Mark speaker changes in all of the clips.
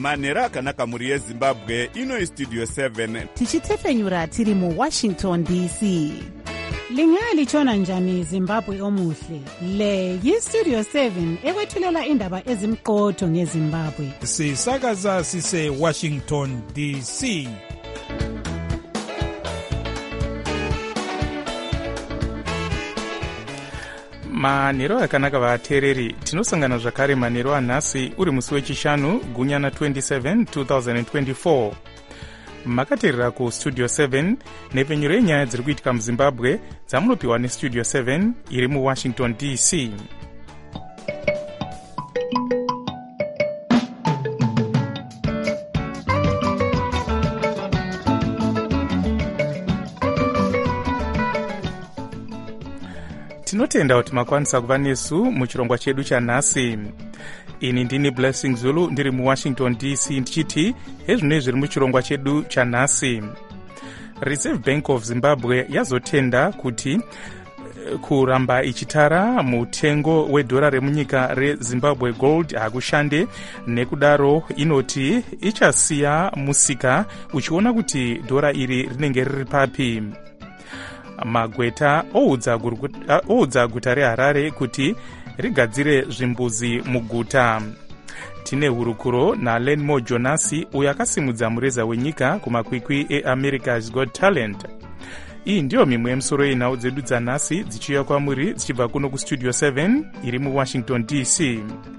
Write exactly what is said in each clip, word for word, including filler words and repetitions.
Speaker 1: manhero akanaka mhuri yezimbabwe. Ino istudio seven
Speaker 2: tichitefenyura tiri muwashington D C. Lingalitshona njani Zimbabwe omuhle? Le yistudio seven ekwethulela indaba ezimqotho ngeZimbabwe.
Speaker 3: Sisakaza sise Washington D C.
Speaker 4: manhero akanaka vateereri, tinosangana zvakare manhero anhasi uri musi wechishanu gunyana twenty-seven twenty twenty-four. makateerera kustudio seven nepfenyuro yenyaya dziri kuitika muzimbabwe dzamunopiwa nestudio seven iri muwashington D C. tinotenda kuti makwanisa kuva nesu muchirongwa chedu chanhasi. Ini ndini Blessing Zulu ndiri muwashington D C ndichiti ezvino zviri muchirongwa chedu chanhasi. Reserve Bank of Zimbabwe yazotenda kuti kuramba ichitara mutengo wedhora remunyika reZimbabwe Gold hakushande, nekudaro inoti ichasiya musika uchiona kuti dhora iri rinenge riri papi. Magweta oudza guta reHarare kuti rigadzire zvimbuzi muguta. Tine hurukuro naLenmo Jonasi uyo akasimudza mureza wenyika kumakwikwi eAmerica's Got Talent. Iyi ndiyo mimwe yemisoro yenhau dzedu dzanhasi dzichiuya kwamuri dzichibva kuno kustudio seven iri muwashington D C.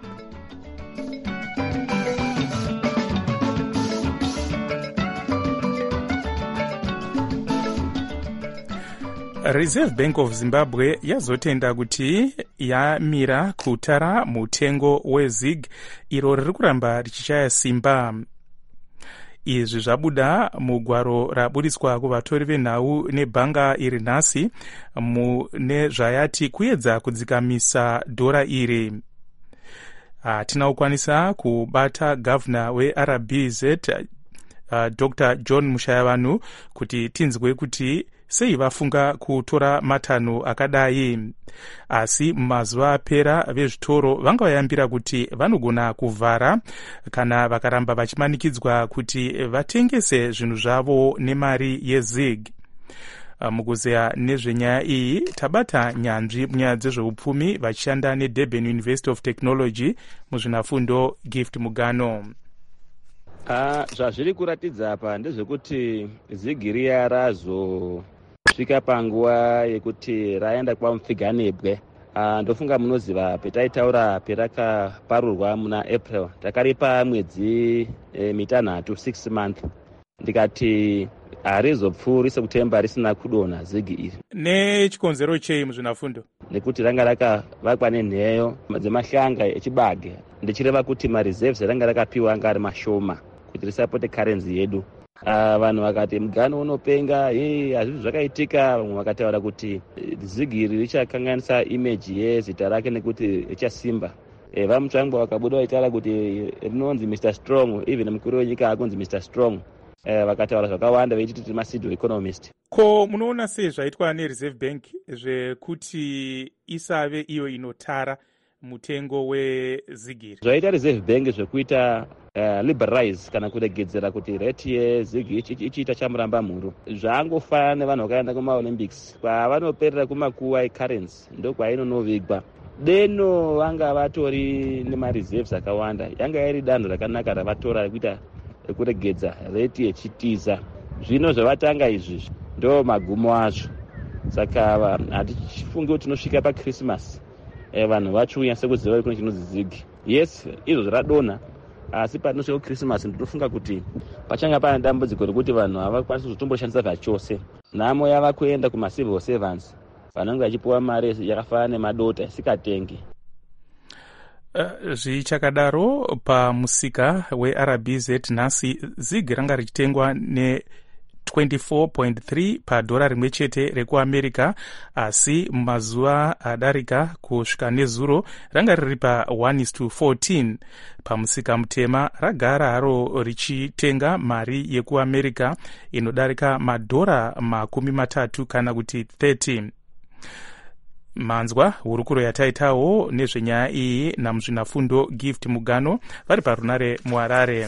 Speaker 4: Reserve Bank of Zimbabwe yazotenda kuti yamira kutara mutengo wezig iro riri kuramba richichaya simba. Izvi zvabuda mugwaro rabudiswa kuvatori venhau nebhanga iri nhasi mune zvayati kuedza kudzikamisa dhora iri. Hatina kukwanisa kubata gavana weR B Z uh, Doctor John Mushayavanhu kuti tinzwe kuti sei vafunga kutora matanho akadai. Asi mumazuva apera vezvitoro vanga vayambira kuti vanogona kuvhara kana vakaramba vachimanikidzwa kuti vatengese zvinhu zvavo nemari yezig. Mukuzeya nezvenyaya iyi tabata nyanzvi munyaya dzezveupfumi vachishanda neDurban University of Technology muzvinafundo Gift Mugano.
Speaker 5: Ah, zvazviri kuratidza apa ndezvekuti zigiriya razo svika panguva yekuti raenda kwamupfiganebwe. Uh, ndofunga munoziva petaitaura perakaparurwa muna April takaripa mwedzi e, mitanhatu six month. Ndikati harizopfuuri sekutemba risina kudonha zigi iri.
Speaker 4: Nechikonzero chei muzvinafundo?
Speaker 5: Nekuti ranga rakavakwa nenheyo dzemahlanga echibage. Ndichireva kuti mareserves ranga rakapiwa anga ari mashoma kuti risapote currency yedu. Uh, vanhu vakati mugano unopenga, hey, hazvizvi zvakaitika. Vamwe vakataura kuti zigiri richakanganisa image yezita rake nekuti richasimba. E, vamutsvangwa vakabuda vaitaura kuti rinonzi Mister Strong, even mukuru wenyika akunzi Mister Strong. E, vakataura zvakawanda vechiti masido economist.
Speaker 4: Ko munoona sei zvaitwa neReserve Bank zvekuti isave iyo inotara mutengo wezigiri?
Speaker 5: Zvaita Reserve Bank zvekuita Uh, liberalize kana kuregedzera kuti rate yezigi ichiita chamuramba mhuru. Zvaangofana nevanhu vakaenda kumaolympics kwavanoperera kumakuwa ecurrency ndokwainonovigwa. Deno vanga vatori nemareserves akawanda, yanga iri danho rakanaka ravatora kuita kuregedza rate yechitiza. Zvino zvavatanga izvi ndo magumo azvo. Saka hatifungi kuti tinosvika paChristmas eh, vanhu vachiuya sekuziva kuti chinonzi zigi. Yes, izvo zvaradonha. Asi panosvika kuChristmas ndinofunga kuti pachanga pana dambudziko rekuti vanhu havakwanisi kuzotomboshandisa zvachose. Nhamo yava kuenda kumacivil servants vanenge vachipiwa mari yakafanana nemadota isikatengi.
Speaker 4: Uh, zvichakadaro pamusika weR B Z nhasi zigi ranga richitengwa ne twenty-four point three padhora rimwe chete rekuAmerica, asi mumazuva adarika kusvika nezuro ranga riri pa one is to fourteen. Pamusika mutema ragara haro richitenga mari yekuAmerica inodarika madhora makumi matatu kana kuti thirty. manzwa hurukuro yataitawo nezvenyaya iyi namuzvinafundo Gift Mugano vari parunare muHarare.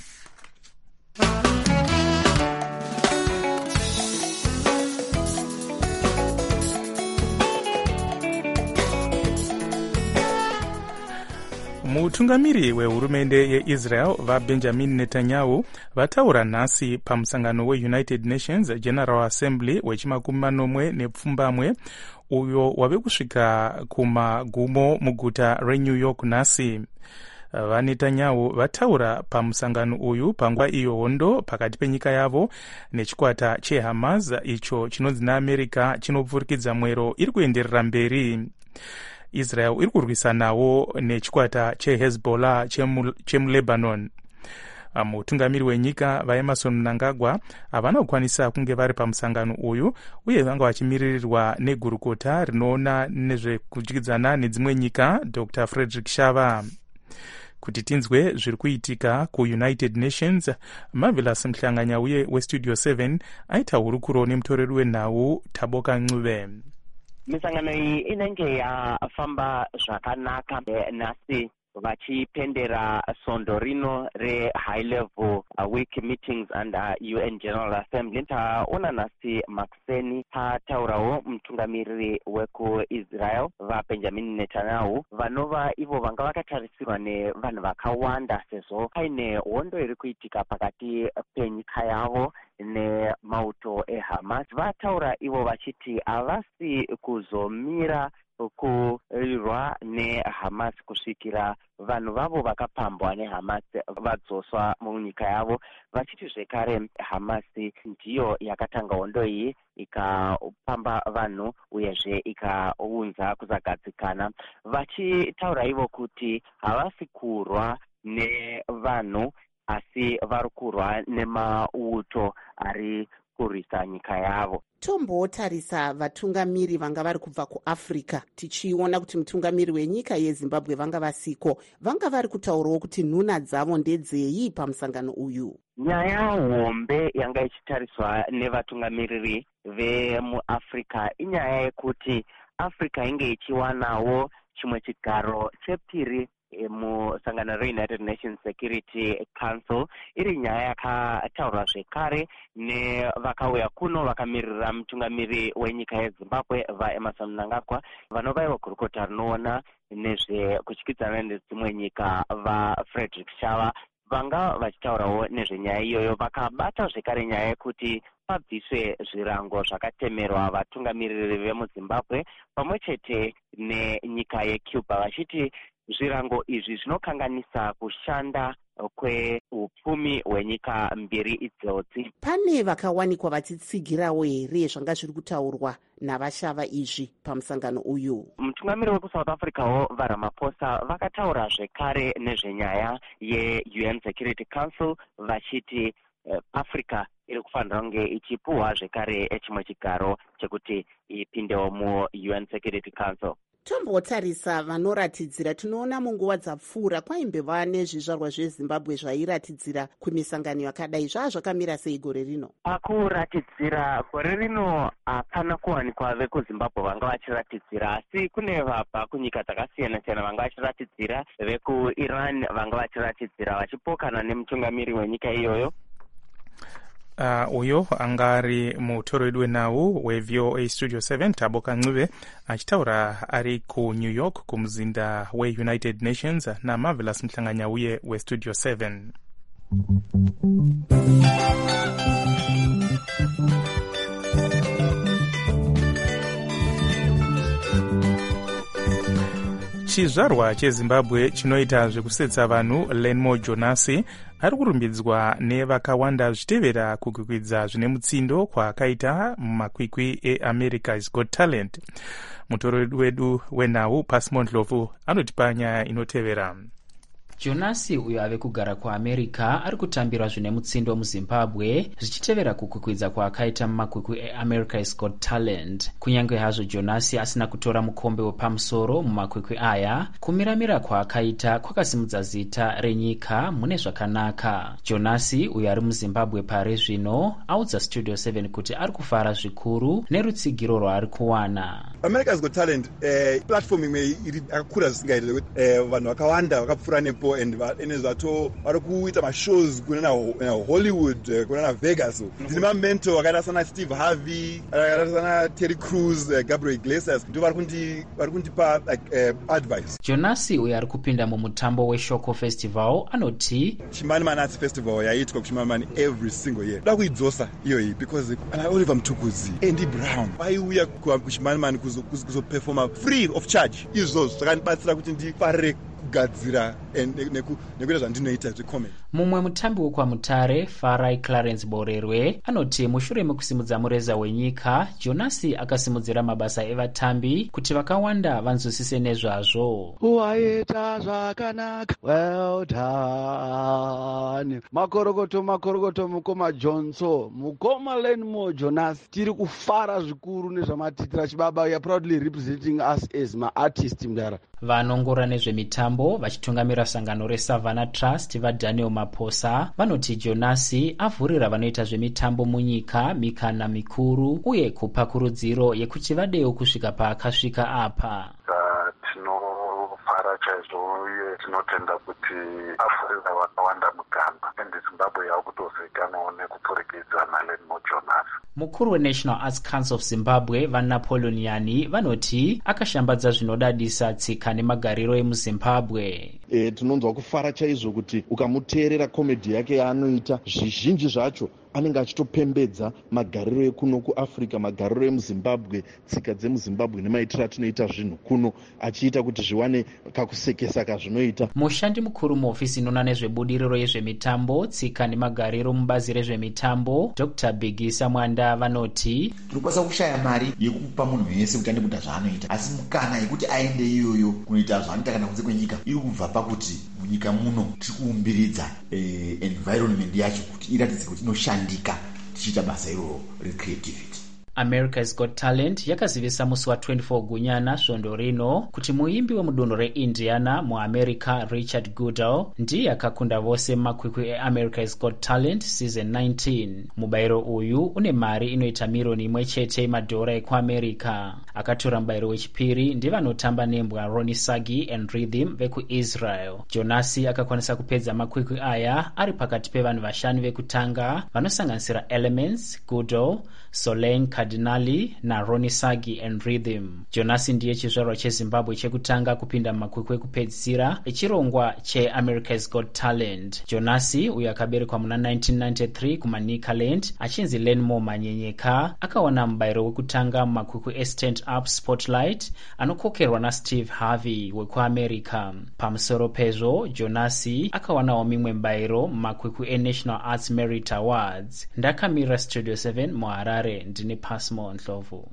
Speaker 4: Mutungamiri wehurumende yeIsrael vaBenjamin Netanyahu vataura nhasi pamusangano weUnited Nations General Assembly wechimakumi manomwe nepfumbamwe uyo wave kusvika kumagumo muguta reNew York nhasi. VaNetanyahu vataura pamusangano uyu panguva iyo hondo pakati penyika yavo nechikwata cheHamas icho chinonzi naAmerica chinopfurikidza mwero iri kuenderera mberi. Israel iri kurwisanawo nechikwata cheHezbollah chemuLebanon. Mutungamiri wenyika vaEmerson Mnangagwa havana kukwanisa kunge vari pamusangano uyu uye vanga vachimiririrwa negurukota rinoona nezvekudyidzana nedzimwe nyika Doctor Frederick Shava. Kuti tinzwe zviri kuitika kuUnited Nations, Marvelous Mhlanganyauye weStudio seven aita hurukuro nemutoreri wenhau Taboka Ncube.
Speaker 6: Misangano iyi inenge yafamba zvakanaka nhasi vachipendera sondo rino re-high level uh, week meetings and uh, U N General Assembly. Taona nhasi makuseni pataurawo mutungamiriri wekuIsrael vaBenjamin Netanyahu vanova ivo vanga vakatarisirwa nevanhu vakawanda sezvo paine hondo iri kuitika pakati penyika yavo nemauto eHamas. Vataura ivo vachiti havasi kuzomira kurwa neHamas kusvikira vanhu vavo vakapambwa neHamas vadzoswa munyika yavo. Vachiti zvekare Hamas ndiyo yakatanga hondo iyi ikapamba vanhu uyezve ikaunza kuzagadzikana. Vachitaura ivo kuti havasi kurwa nevanhu asi vari kurwa nemauto ari kurwisa nyika yavo.
Speaker 7: Tombotarisa vatungamiri vanga vari kubva kuAfrica tichiona kuti mutungamiri wenyika yeZimbabwe vanga vasiko vanga vari kutaurawo kuti nhuna dzavo ndedzei pamusangano uyu.
Speaker 6: Nyaya hombe yanga ichitariswa nevatungamiriri vemuAfrica inyaya yekuti Africa inge ichiwanawo chimwe chigaro chepiri musangano reUnited Nations Security Council. Iri nyaya yakataurwa zvekare nevakauya kuno vakamirira mutungamiri wenyika yeZimbabwe vaEmerson Mnangagwa vanova ivo gurukota rinoona nezvekudyidzana nedzimwe nyika vaFrederick Shava vanga vachitaurawo nezvenyaya iyoyo. Vakabata zvekare nyaya yekuti pabviswe zvirango zvakatemerwa vatungamiriri vemuZimbabwe pamwe chete nenyika yeCuba vachiti zvirango izvi zvinokanganisa kushanda kweupfumi hwenyika mbiri idzodzi.
Speaker 7: Pane vakawanikwa vachitsigirawo here zvanga zviri kutaurwa navashava izvi pamusangano uyu?
Speaker 6: Mutungamiri wekuSouth Africawo vaRamaphosa vakataura zvekare nezvenyaya yeU N Security Council vachiti uh, Africa iri kufanira kunge ichipuhwa zvekare chimwe chigaro chekuti ipindewo muU N Security Council.
Speaker 7: Tombotarisa vanoratidzira tinoona munguva dzapfuura kwaimbeva nezvizvarwa zveZimbabwe zvairatidzira kumisangano yakadai. Zvaa zvakamira sei gore rino?
Speaker 6: Pakuratidzira gore rino hapana kuwanikwa vekuZimbabwe vanga vachiratidzira, asi kune vabva kunyika dzakasiyana siyana vanga vachiratidzira. VekuIran vanga vachiratidzira vachipokana nemutungamiri wenyika iyoyo.
Speaker 4: Uh, uyo angari mutori wedu wenhau weV O A Studio seven Taboka Ncube achitaura ari kuNew York kumuzinda weUnited Nations naMarvelous Mhlanganyauye weStudio seven. Chizvarwa cheZimbabwe chinoita zvekusetsa vanhu Lenmo Jonasi ari kurumbidzwa nevakawanda zvichitevera kukwikwidza zvine mutsindo kwaakaita mumakwikwi eAmerica's Got Talent. Mutori wedu wenhau Pasimo Ndlovu anotipa nyaya inotevera.
Speaker 8: Jonasi uyo ave kugara kuamerica ari kutambira zvine mutsindo muzimbabwe zvichitevera kukwikwidza kwaakaita mumakwikwi eAmerica's Got Talent. Kunyange hazvo Jonasi asina kutora mukombe wepamusoro mumakwikwi aya, kumiramira kwaakaita kwakasimudza zita renyika mune zvakanaka. Jonasi uyo ari muzimbabwe pari zvino audza Studio seven kuti ari kufara zvikuru nerutsigiro rwaari kuwana.
Speaker 9: America's Got Talent eh, platform imwe iri akakura zvisingaite kuti eh, vanhu vakawanda vakapfuura nepo and ene zvato vari kuita mashows kuna na Hollywood eh, kuna na Vegas. Ndine mamento vakaita sana Steve Harvey, vakaita sana Terry Crews, eh, Gabriel Iglesias ndo vari kundi vari kundipa like eh, advice.
Speaker 8: Jonasi uyo ari kupinda mumutambo weshoko festival anoti
Speaker 9: Chimanimani Arts Festival yaitwa kuchimanimani every single year. Da kuidzosa iyoyi because ana Oliver Mtukudzi, Andy Brown vaiuya kuchimanimani kuzoperforma free of charge. Izvo zvakandibatsira kuti ndifarire kugadzira nekuita zvandinoita zvecomedy.
Speaker 8: Mumwe mutambi wekwamutare Farai Clarence Borerwe anoti mushure mekusimudza mureza wenyika, Jonasi akasimudzira mabasa evatambi kuti vakawanda vanzwisise nezvazvo.
Speaker 10: Waita zvakanaka, well done. Makorokoto makorokoto mukoma Johnson, mukoma Lenmo Jonasi. Tiri kufara zvikuru nezvamatitira chibaba. We are proudly representing us as ma artist mdara.
Speaker 8: Vanongora nezvemitambo vachitungamira sangano reSavannah Trust vaDaniel Maposa vanoti Jonasi avhurira vanoita zvemitambo munyika mikana mikuru uye kupa kurudziro yekuti vadewo kusvika paakasvika apa.
Speaker 11: Tinofara chaizvo uye tinotenda kuti avhurira vakawanda mugamba ende Zimbabwe yakutozivikanwawo nekupfurikidza naLenmo Jonasi.
Speaker 8: Mukuru weNational Arts Council of Zimbabwe vaNapoleon Yani vanoti akashambadza zvinodadisa tsika nemagariro emuZimbabwe.
Speaker 12: E, tinonzwa kufara chaizvo kuti ukamuteerera komedi yake yaanoita zvizhinji zvacho anenge achitopembedza magariro ekuno kuAfrica, magariro emuZimbabwe, tsika dzemuZimbabwe nemaitiro atinoita zvinhu kuno, achiita kuti zviwane kakusekesa kazvinoita.
Speaker 8: Mushandi mukuru muofisi inoona nezvebudiriro yezvemitambo, tsika nemagariro mubazi rezvemitambo Doctor Bigisa Mwanda vanoti
Speaker 13: turikwanisa kushaya mari yekupa munhu wese kuti aende kuita zvaanoita, asi mukana yekuti aende iyoyo kunoita zvaanoita kana kunze kwenyika iri kubva pakuti munyika muno tiri kuumbiridza eh, environment yacho kuti iratidze kuti inoshandika tichiita basa iroro recreativity.
Speaker 8: America's Got Talent yakazivisa musi wa twenty-four Gunyana svondo rino kuti muimbi wemudunhu reIndiana muAmerica Richard Goodall ndiye akakunda vose mumakwikwi eAmerica's Got Talent season nineteen. Mubayiro uyu une mari inoita miriyoni imwe chete madhora ekuAmerica. Akatora mubayiro wechipiri ndivanotamba nembwa Ronnie Sagi and Rhythm vekuIsrael. Jonasi akakwanisa kupedza makwikwi aya ari pakati pevanhu vashanu vekutanga vanosanganisira Elements, Goodall, Solange Cardinali na Ronnie Sagi and Rhythm. Jonasi ndiye chizvarwa cheZimbabwe chekutanga kupinda mumakwikwi ekupedzisira echirongwa cheAmerica's Got Talent. Jonasi uyo akaberekwa muna nineteen ninety-three kumaNikaland achinzi Lenmo Manyenyeka akawana mubayiro wekutanga mumakwikwi eStand Up Spotlight anokokerwa naSteve Harvey wekuAmerica. Pamusoro pezvo Jonasi akawanawo mimwe mubayiro mumakwikwi eNational Arts Merit Awards. Ndakamira Studio seven muHarare ndine Pasmo Ndlovu.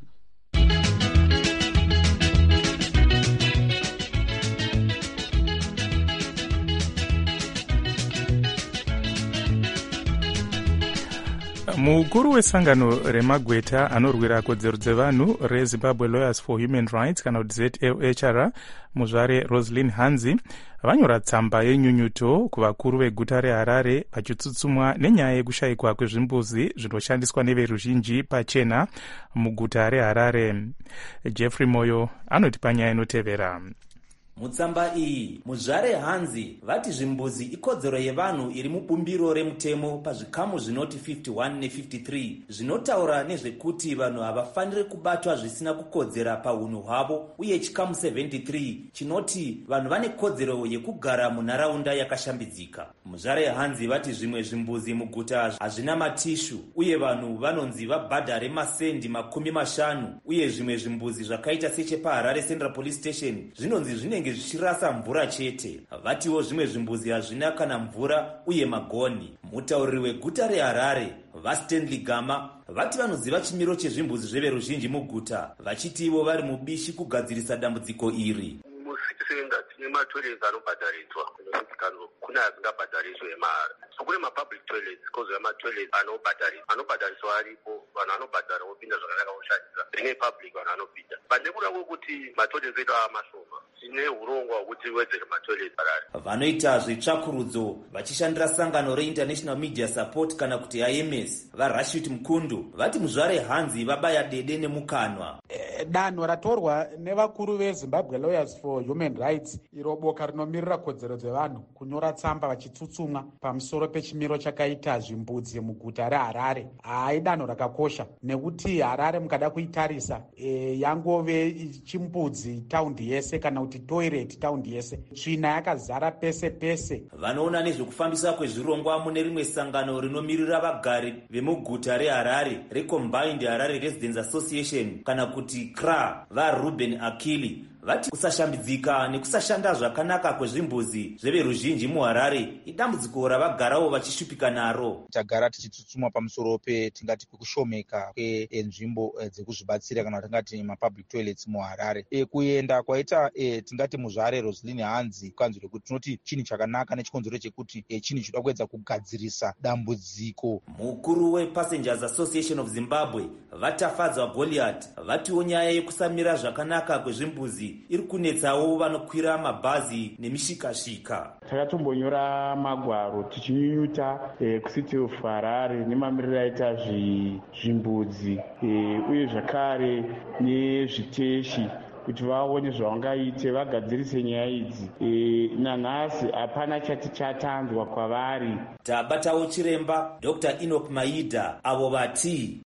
Speaker 4: Mukuru wesangano remagweta anorwira kodzero dzevanhu reZimbabwe Lawyers for Human Rights kana kuti Z L H R muzvare Roslyn Hanzi vanyora tsamba yenyunyuto kuvakuru veguta reHarare vachitsutsumwa nenyaya yekushayikwa kwezvimbuzi zvinoshandiswa neveruzhinji pachena muguta reHarare. Jeffrey Moyo anoti panyaya inotevera.
Speaker 14: Mutsamba iyi muzvare Hanzi vati zvimbuzi ikodzero yevanhu iri mubumbiro remutemo pazvikamu zvinoti fifty-one ne fifty-three zvinotaura nezvekuti vanhu havafaniri kubatwa zvisina kukodzera paunhu hwavo, uye chikamu seventy-three chinoti vanhu vane kodzero yekugara munharaunda yakashambidzika. Muzvare Hanzi vati zvimwe zvimbuzi muguta hazvina matishu uye vanhu vanonzi vabhadhare masendi makumi mashanu, uye zvimwe zvimbuzi zvakaita sechepaHarare Central Police Station zvinonzi zvinenge zvichirasa mvura chete. Vatiwo zvimwe zvimbuzi hazvina kana mvura uye magoni. Mutauriri weguta reHarare vaStanley Gama vati vanoziva chimiro chezvimbuzi zveveruzhinji muguta, vachiti ivo vari mubishi kugadzirisa dambudziko iri.
Speaker 11: Musiti ndati
Speaker 15: tine matoilets anobhadhariswa kune asingabhadhariswe emahara. So kune mapublic toilets kozo yamatoilets anobhadhariswa anobhadhariswa aripo, vanhu anobhadhara vopinda zvakanaka voshandisa, rine public vanhu anopinda. But nekuda kwokuti matoilets edu amashoma, tine urongwa hwekuti wedzere matoilets Harare.
Speaker 14: Vanoita zvetsvakurudzo vachishandira sangano reInternational Media Support kana kuti I M S vaRashid Mkundu vati muzvare hanzi vabaya dede nemukanwa.
Speaker 16: E, danho ratorwa nevakuru veZimbabwe Lawyers for Human Rights, iro boka rinomirira kodzero dzevanhu, kunyora tsamba vachitsutsumwa pamusoro pechimiro chakaita zvimbudzi muguta reHarare. Hai danho rakakosha nekuti Harare mukada kuitarisa e, yangove chimbudzi taundi yese kana kuti toilet taundi yese, tsvina yakazara pese pese.
Speaker 14: Vanoona nezvekufambisa kwezvirongwa mune rimwe sangano rinomirira vagari vemuguta reHarare reCombined Harare Residents Association kana kuti C R A vaRuben Akili vati kusashambidzika nekusashanda zvakanaka kwezvimbuzi zveveruzhinji muHarare idambudziko ravagarawo vachishupika naro.
Speaker 17: Tagara tichitsutsumwa pamusoro petingati kwekushomeka kwenzvimbo dzekuzvibatsira kana tingati mapublic toilets muHarare. E, kuenda kwaita e, tingati muzvare Roslyn Hanzi kukanzwira kuti tinoti chini chakanaka nechikonzero chekuti e, chini chinoda kuedza kugadzirisa dambudziko.
Speaker 14: Mukuru wePassengers Association of Zimbabwe vatafadzwa Goliath vatiwo nyaya yekusamira zvakanaka kwezvimbuzi iri kunetsawo vanokwira mabhazi nemishikashika.
Speaker 18: Takatombonyora magwaro tichinyunyuta eh, kucity of Harare nemamiriro aita zvimbudzi eh, uye zvakare nezviteshi kuti vaone zvavangaite vagadzirise nyaya idzi. E, nanhasi hapana chati chatanzwa kwavari.
Speaker 14: Tabatawo chiremba Doctor Enoch Maida avo vati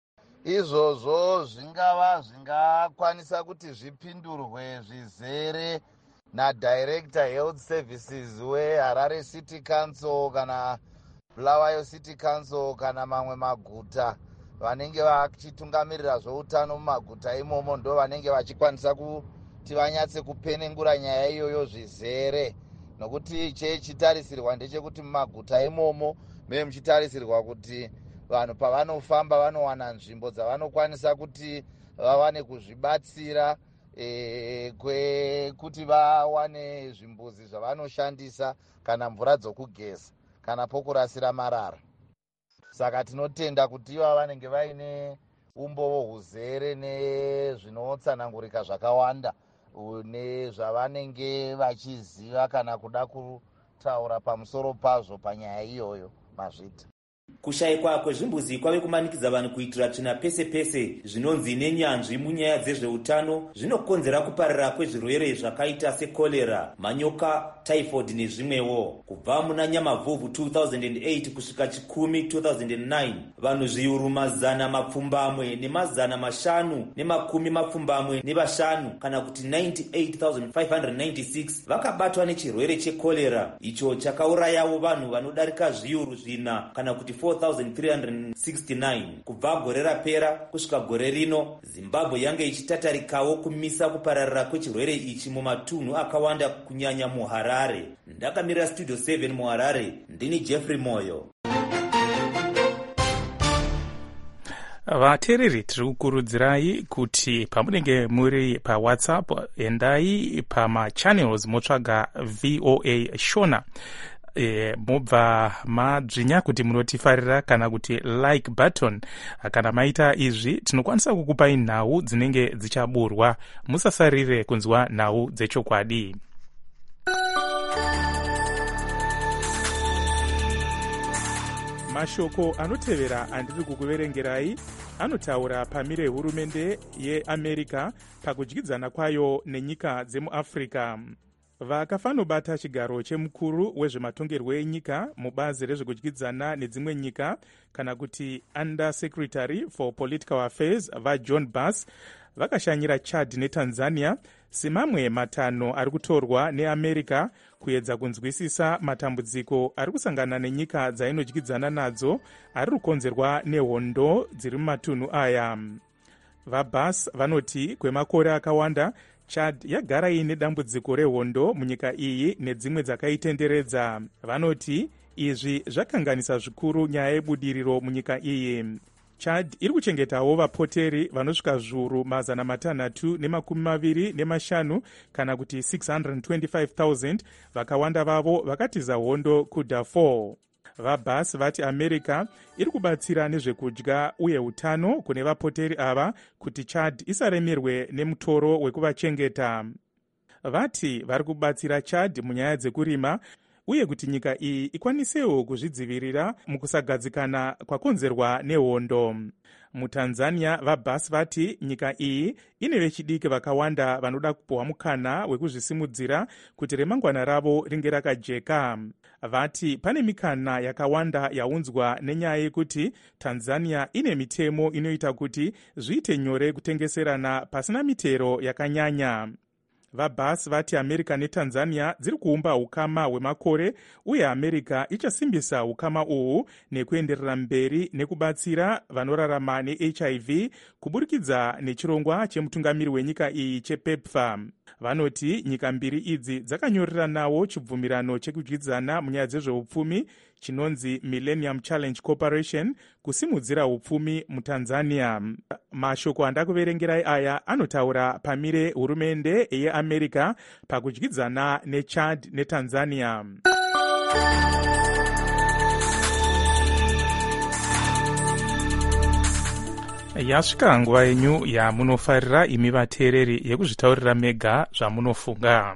Speaker 19: izvozvo zvingava zvingakwanisa kuti zvipindurwe zvizere nadirector health services weHarare City Council kana Bulawayo City Council kana mamwe maguta vanenge vachitungamirira zveutano mumaguta imomo, ndo vanenge vachikwanisa kuti vanyatse kupenengura nyaya iyoyo zvizere, nokuti chechitarisirwa ndechekuti mumaguta imomo meye muchitarisirwa kuti vanhu pavanofamba vanowana nzvimbo dzavanokwanisa kuti vawane kuzvibatsira e, kwekuti vawane zvimbuzi zvavanoshandisa kana mvura dzokugeza kana pokurasira marara. Saka tinotenda kuti iva vanenge vaine umbowo huzere nezvinotsanangurika zvakawanda nezvavanenge vachiziva kana kuda kutaura pamusoro pazvo panyaya iyoyo mazvita.
Speaker 14: Kushayikwa kwezvimbuzi kwave kumanikidza vanhu kuitira tsvina pese pese zvinonzi nenyanzvi munyaya dzezveutano zvinokonzera kuparira kwezvirwere zvakaita sekolera, manyoka, typhoid nezvimwewo. Kubva muna Nyamavhuvhu two thousand eight kusvika chikumi two thousand nine vanhu zviuru mazana mapfumbamwe nemazana mashanu nemakumi mapfumbamwe nevashanu kana kuti ninety-eight thousand five hundred ninety-six vakabatwa nechirwere chekolera, icho chakaurayawo vanhu vanodarika zviuru zvina kana kuti four thousand three hundred sixty-nine. Kubva gore rapera kusvika gore rino Zimbabwe yange ichitatarikawo kumisa kupararira kwechirwere ichi mumatunhu akawanda kunyanya muHarare. Ndakamira Studio seven muHarare, ndini Jeffrey Moyo.
Speaker 4: Vateereri, tiri kukurudzirai kuti pamunenge muri paWhatsApp endai pamachannels motsvaga V O A Shona. E, mobva madzvinya kuti munotifarira kana kuti like button. Kana maita izvi tinokwanisa kukupai nhau dzinenge dzichaburwa. Musasarire kunzwa nhau dzechokwadi. Mashoko anotevera andiri kukuverengerai anotaura pamire hurumende yeAmerica pakudyidzana kwayo nenyika dzemuAfrica. Vakafanobata chigaro chemukuru wezvematongerwo enyika mubazi rezvekudyidzana nedzimwe nyika kana kuti Under Secretary for Political Affairs vaJohn Bass vakashanyira Chad neTanzania semamwe matanho ari kutorwa neAmerica kuedza kunzwisisa matambudziko ari kusangana nenyika dzainodyidzana nadzo ari kukonzerwa nehondo dziri mumatunhu aya. VaBass vanoti kwemakore akawanda Chad yagara ine dambudziko rehondo munyika iyi nedzimwe dzakaitenderedza. Vanoti izvi zvakanganisa zvikuru nyaya yebudiriro munyika iyi. chad iri kuchengetawo vapoteri vanosvika zviuru mazana matanhatu nemakumi maviri nemashanu kana kuti six hundred twenty-five thousand vakawanda vavo vakatiza hondo kudarfur. vabhas vati america iri kubatsira nezvekudya uye utano kune vapoteri ava kuti chad isaremerwe nemutoro wekuvachengeta. vati vari kubatsira chad munyaya dzekurima uye kuti nyika iyi ikwanisewo kuzvidzivirira mukusagadzikana kwakonzerwa nehondo. mutanzania vabhas vati nyika iyi ine vechidiki vakawanda vanoda kupiwa mukana wekuzvisimudzira kuti remangwana ravo ringe rakajeka. vati pane mikana yakawanda yaunzwa nenyaya yekuti tanzania ine mitemo inoita kuti zviite nyore kutengeserana pasina mitero yakanyanya. vabhas vati america netanzania dziri kuumba ukama hwemakore uye america ichasimbisa ukama uhu nekuenderera mberi nekubatsira vanorarama nehiv kuburikidza nechirongwa chemutungamiri wenyika iyi chepepfa. vanoti nyika mbiri idzi dzakanyoreranawo chibvumirano chekudyidzana munyaya dzezveupfumi chinonzi Millennium Challenge Corporation kusimudzira upfumi mutanzania. mashoko andakuverengerai aya anotaura pamire hurumende yeamerica pakudyidzana nechad netanzania. yasvika nguva yenyu yamunofarira imi vateereri yekuzvitaurira mega zvamunofunga.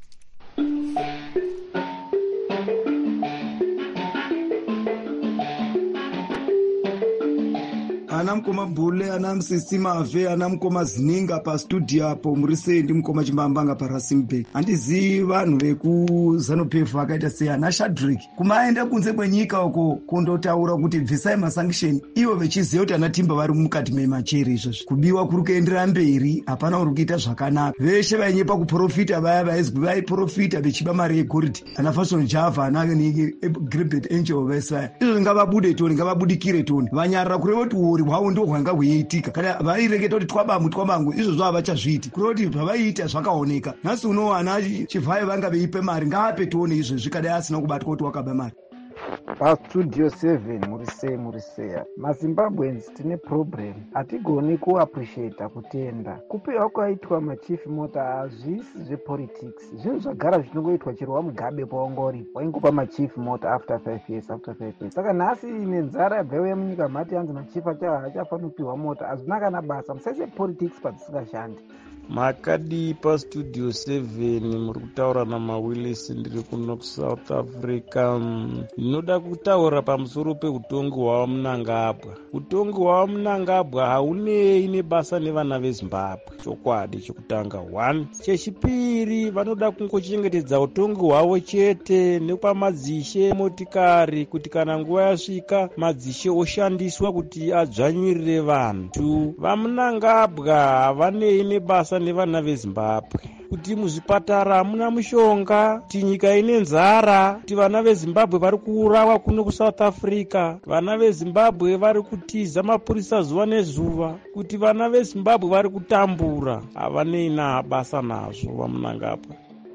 Speaker 20: ana mukoma bhule, ana musisi mave, ana mukoma zininga pastudio apo muri sendi mukoma chimbambanga parasimbe. handizivi vanhu vekuzanupef vakaita sei ana shadrik kumaenda kunze kwenyika uko kundotaura kuti bvisai masanction ivo vechiziva kuti ana timba vari mukati memacheri. izvozvo kubiwa kuri kuenderera mberi, hapana uri kuita zvakanaka. veshe vainyepa kuprofita vaya vaizwi vaiprofita vechiba mari yegoridhe, ana fason java, ana gilbert angel vese vaya. izvo ngavabude toni, ngavabudikire toni, vanyarira kureva kuti uri hwavo ndo hwanga hweiitika. kana vaireketa kuti twabangu twabangu izvozvo havachazviiti kureva kuti zvavaiita zvakaoneka. nhasi unowana chivhayo vanga veipe mari, ngaape tione izvozvi kadai asina kubatwa kuti wakaba mari.
Speaker 21: pastudio seven muri sei muri seya mazimbabweans tine problem, hatigoni kuappreciata kutenda kupiwa kwaitwa machief mota hazvisi zvepolitics. zvinhu zvagara zvichinongoitwa chero wamugabe paungori waingopa machief mota after five years after five years. saka nhasi nenzara yabvaiuya munyika mati yanzi machief achafanopiwa mota hazvina kana basa, musaise politics padzisingashandi.
Speaker 22: makadi pastudio seven muri kutaura namawillis, ndiri kuno kusouth africa. ndinoda kutaura pamusoro peutongi hwava munangabwa. utongi hwava munangabwa haunei nebasa nevana vezimbabwe, chokwadi chekutanga one. chechipiri vanoda kungochengetedza utongi hwavo chete nepamadzishe motikari, kuti kana nguva yasvika madzishe oshandiswa kuti adzvanyirire vanhu. two. vamunangabwa havanei nebasa nevana vezimbabwe, kuti muzvipatara hamuna mushonga, kuti nyika ine nzara, kuti vana vezimbabwe vari kuurawa kuno kusouth africa, vana vezimbabwe vari kutiza mapurisa zuva nezuva, kuti vana vezimbabwe vari kutambura. havanei nabasa nazvo vamunangabwa.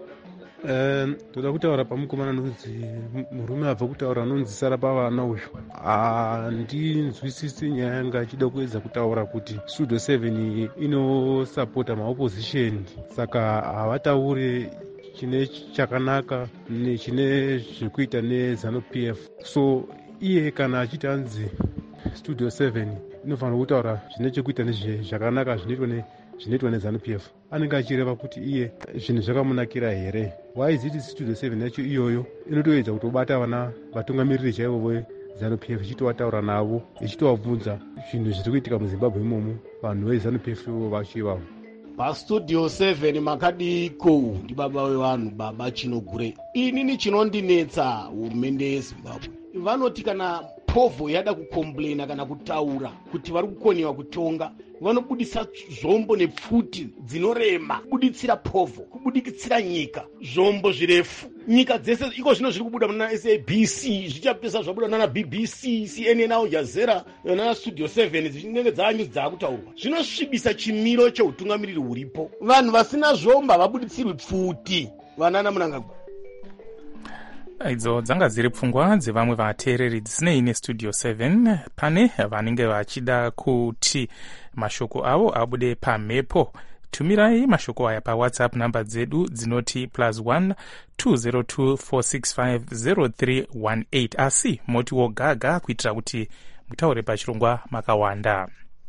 Speaker 23: ndoda kutaura pamukomana nonzi murume abva kutaura anonzi sara pavana uyu. handinzwisisi nyaya yanga achida kuedza kutaura kuti studio seven inosapota maopposition, saka havataure chine chakanaka nechine zvekuita neZANU-P F. so iye kana achiti anzi studio seven inofanira kutaura zvine chekuita nezvakanaka zvinoitwa zvinoitwa neZANU-P F, anenge achireva kuti iye zvinhu zvakamunakira here. waiziti studio seven yacho iyoyo inotoedza kutobata vana vatungamiriri chaivo veZANU-P F, ichitowataura navo, ichitovabvunza zvinhu zviri kuitika muzimbabwe imomo, vanhu veZANU-P F ivo vacho ivavo.
Speaker 24: pastudio seven makadiko ndi baba wevanhu, baba chinogure. inini chinondinetsa hurumende yezimbabwe, vanoti kana povho yada kukomplaina kana kutaura kuti vari kukoniwa kutonga, vanobudisa zvombo nepfuti dzinorema kubuditsira povho, kubudikitsira nyika, zvombo zvirefu. nyika dzese iko zvino zviri kubuda muna S A B C, zvichapesa zvabuda nana B B C, C N N, Al Jazeera nana studio seven, dzichinenge dzanyuzi dzakutaurwa. zvinosvibisa chimiro cheutungamiriri huripo. vanhu vasina zvombo havabuditsirwi pfuti. vanana munangagwa.
Speaker 4: idzo dzanga dziri pfungwa dzevamwe vateereri dzisinei nestudio seven. Pane vanenge vachida kuti mashoko avo abude pamhepo. Tumirai mashoko aya pawhatsapp namba dzedu dzinoti plus one two zero two four six five zero three one eight, asi motiwo gaga kuitira kuti mutaure pachirongwa makawanda.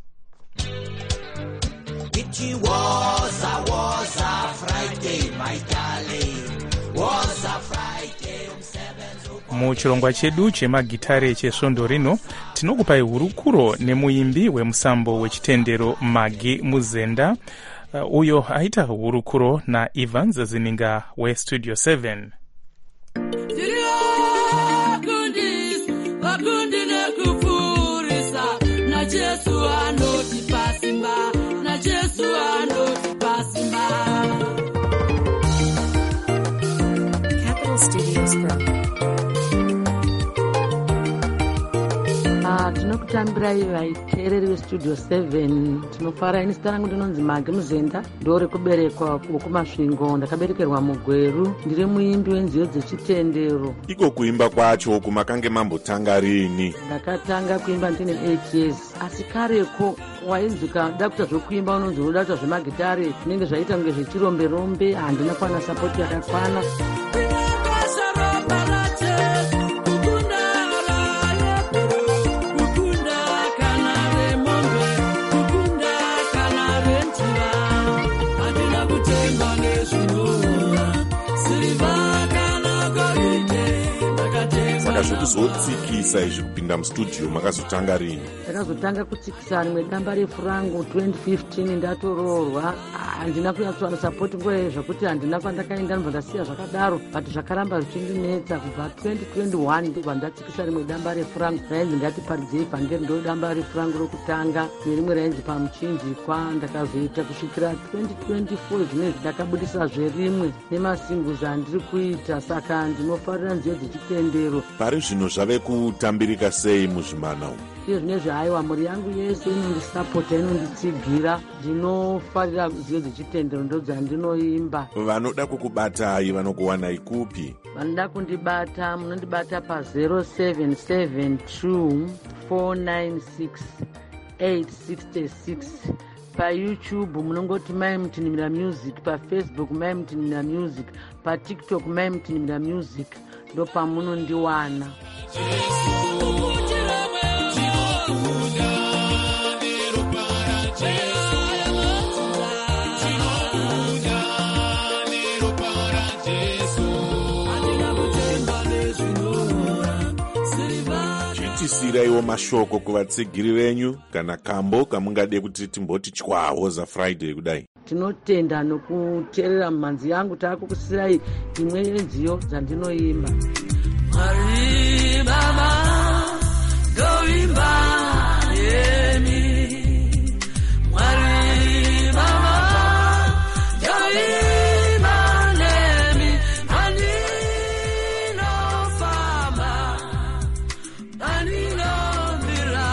Speaker 1: It was a, was a Friday, my darling, was a Friday.
Speaker 4: Muchirongwa chedu chemagitare chesvondo rino tinokupai hurukuro nemuimbi wemusambo wechitendero Magi Muzenda, uh, uyo aita hurukuro naEvans Zininga westudio seven.
Speaker 2: Capital Studios Berkeley.
Speaker 3: Tinokutambirai vaiteereri vestudio seven. Tinofara. Ini zita rangu ndinonzi Magi Muzenda, ndori kuberekwa kumasvingo. Ndakaberekerwa muGweru. Ndiri muimbi wenziyo dzechitendero.
Speaker 5: Iko kuimba kwacho kumakange mambotanga rini?
Speaker 3: Ndakatanga kuimba ndine eight years. Asi kareko wainzika da kuita zvokuimba unonzi unoda kuita zvemagitare zvinenge zvaita kunge zvechirombe rombe. Handina kwana sapoti yakakwana.
Speaker 5: Zvokuzotsikisa izvi kupinda mustudio makazotanga rini?
Speaker 3: Ndakazotanga kutsikisa rimwe damba refu rangu twenty fifteen. Ndatoroorwa, handina kunyatswana sapoti nguva iyo zvakuti handina kwandakaenda ndobva ndasiya zvakadaro, but zvakaramba zvichindinetsa. Kubva twenty twenty-one ndobva ndatsikisa rimwe damba refu rangu rainzi Ngatiparidzei Vhangeri, ndo damba refu rangu rokutanga, nerimwe rainzi Pamuchinjikwa. Ndakazoita kusvikira twenty twenty-four zvinezvi ndakabudisa zverimwe nemasinguzi andiri kuita, saka ndinofarira nziyo dzechitendero.
Speaker 5: Pari zvino zvave kutambirika sei muzvimana umu?
Speaker 3: Iyo zvinezvi haiwa mhuri yangu yese inondisapota, inonditsigira. Ndinofarira nziyo dzechitendero, ndo dzandinoimba.
Speaker 5: Vanoda kukubatai vanokuwanai kupi?
Speaker 3: Vanoda kundibata munondibata pa zero seven seven two four nine six eight six six. PaYouTube munongoti Mai Mutinimira Music, paFacebook Mai Mutinimira Music, paTikTok Mai Mutinimira Music. Ndo pamunondiwana.
Speaker 5: Chitisiraiwo mashoko kuvatsigiri venyu kana kambo kamungade kuti timboti chwawo za Friday kudai.
Speaker 3: Tinotenda nokuteerera mhanzi yangu. Taakukusirai imwe yenziyo dzandinoimba.
Speaker 1: Mwari Baba ndoimba nemi, Mwari Baba ndoimba nemi, andinofamba andinobira.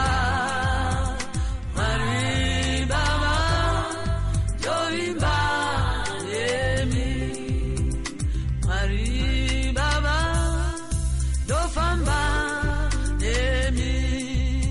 Speaker 1: Mwari Baba ndoimba nemi, Mwari Baba ndofamba nemi.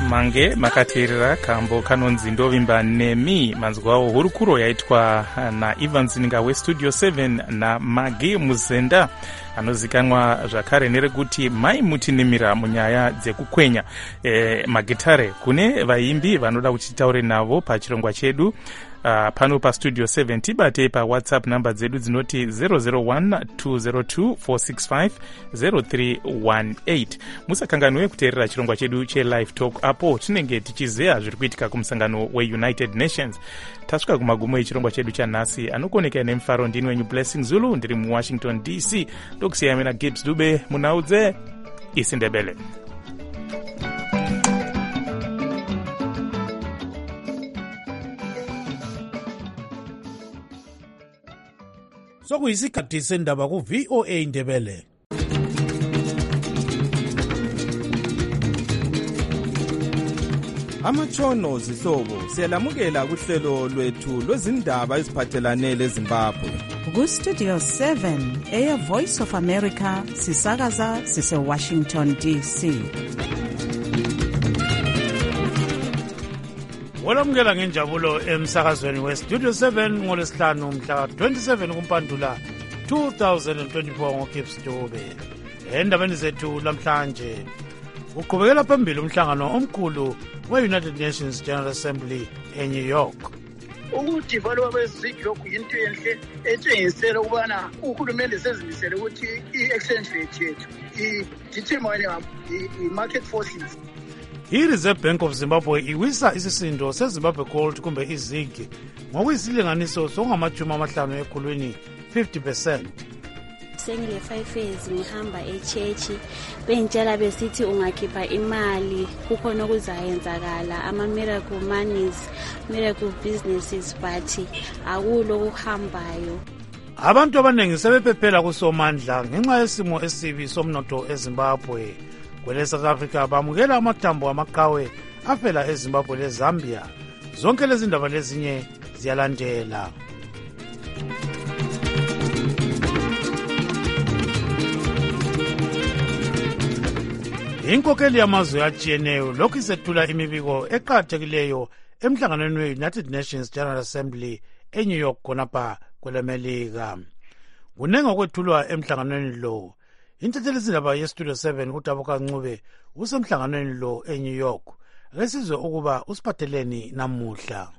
Speaker 4: mange makateerera kambo kanonzi ndovimba nemi. manzwi awo hurukuro yaitwa naEvans Ninga westudio seven naMagi Muzenda anozikanwa zvakare nerekuti mai mutinemira munyaya dzekukwenya e, magitare. Kune vaimbi vanoda kuti taure navo pachirongwa chedu Uh, pano pa studio seven tibate pa WhatsApp namba dzedu dzinoti zero zero one two zero two four six five zero three one eight. Musakanganwe kuteerera chirongwa chedu che live talk apo tinenge tichizeya zviri kuitika kumusangano weUnited Nations. Tasvika kumagumo echirongwa chedu chanhasi. Anokoneka nemufaro ndini wenyu Blessing Zulu, ndiri muWashington D C. Ndokusiya mina Gibbs Dube munaudze isindebele.
Speaker 6: Sokuyisikhathi sendaba ku V O A Ndebele.
Speaker 7: Amatshono zihlobo siyalamukela kuhlelo lwethu lwezindaba eziphathelane leZimbabwe.
Speaker 9: Ku Studio seven Air Voice of America sisakaza sise Washington D C.
Speaker 6: Walamukela ngenjabulo emsakazweni we Studio seven ngolesihlanu mhla twenty-seven kuMpandula two thousand twenty-four ngoGibbs Dube. Endabeni zethu lamhlanje uqhubekela phambili umhlangano omkhulu we-United Nations General Assembly eNew York.
Speaker 10: Ukuthi balo bezizigi lokhu into enhle etshengisela ukubana uhulumende sezimisele ukuthi i-exchange rate yethu i-determine i-market forces.
Speaker 6: I-Reserve Bank of Zimbabwe iwisa isisindo seZimbabwe Gold kumbe izigi ngokuyisilinganiso songamajumi amahlanu ekhulwini fifty percent.
Speaker 25: Sengile five years ngihamba echechi bengitshela besithi ungakhipha imali kukhona okuzayenzakala ama miracle monies, miracle businesses, but akulo kuhambayo.
Speaker 6: Abantu abaningi sebephephela kusomandla ngenxa yesimo esibi somnotho eZimbabwe. Kwele South Africa bamukela amathambo amaqhawe afela eZimbabwe leZambia. Zonke lezi ndaba lezinye ziyalandela. Inkokeli yamazwe atshiyeneyo lokhu isethula imibiko eqakathekileyo emhlanganweni we-United Nations General Assembly eNew York khonapha kwelemelika. Kunengi okwethulwa emhlanganweni lo. Intatheli zindaba yeStudio seven uDabuka Ncube usemhlanganweni lo eNew York. Lesizwe ukuba usiphatheleni namuhla.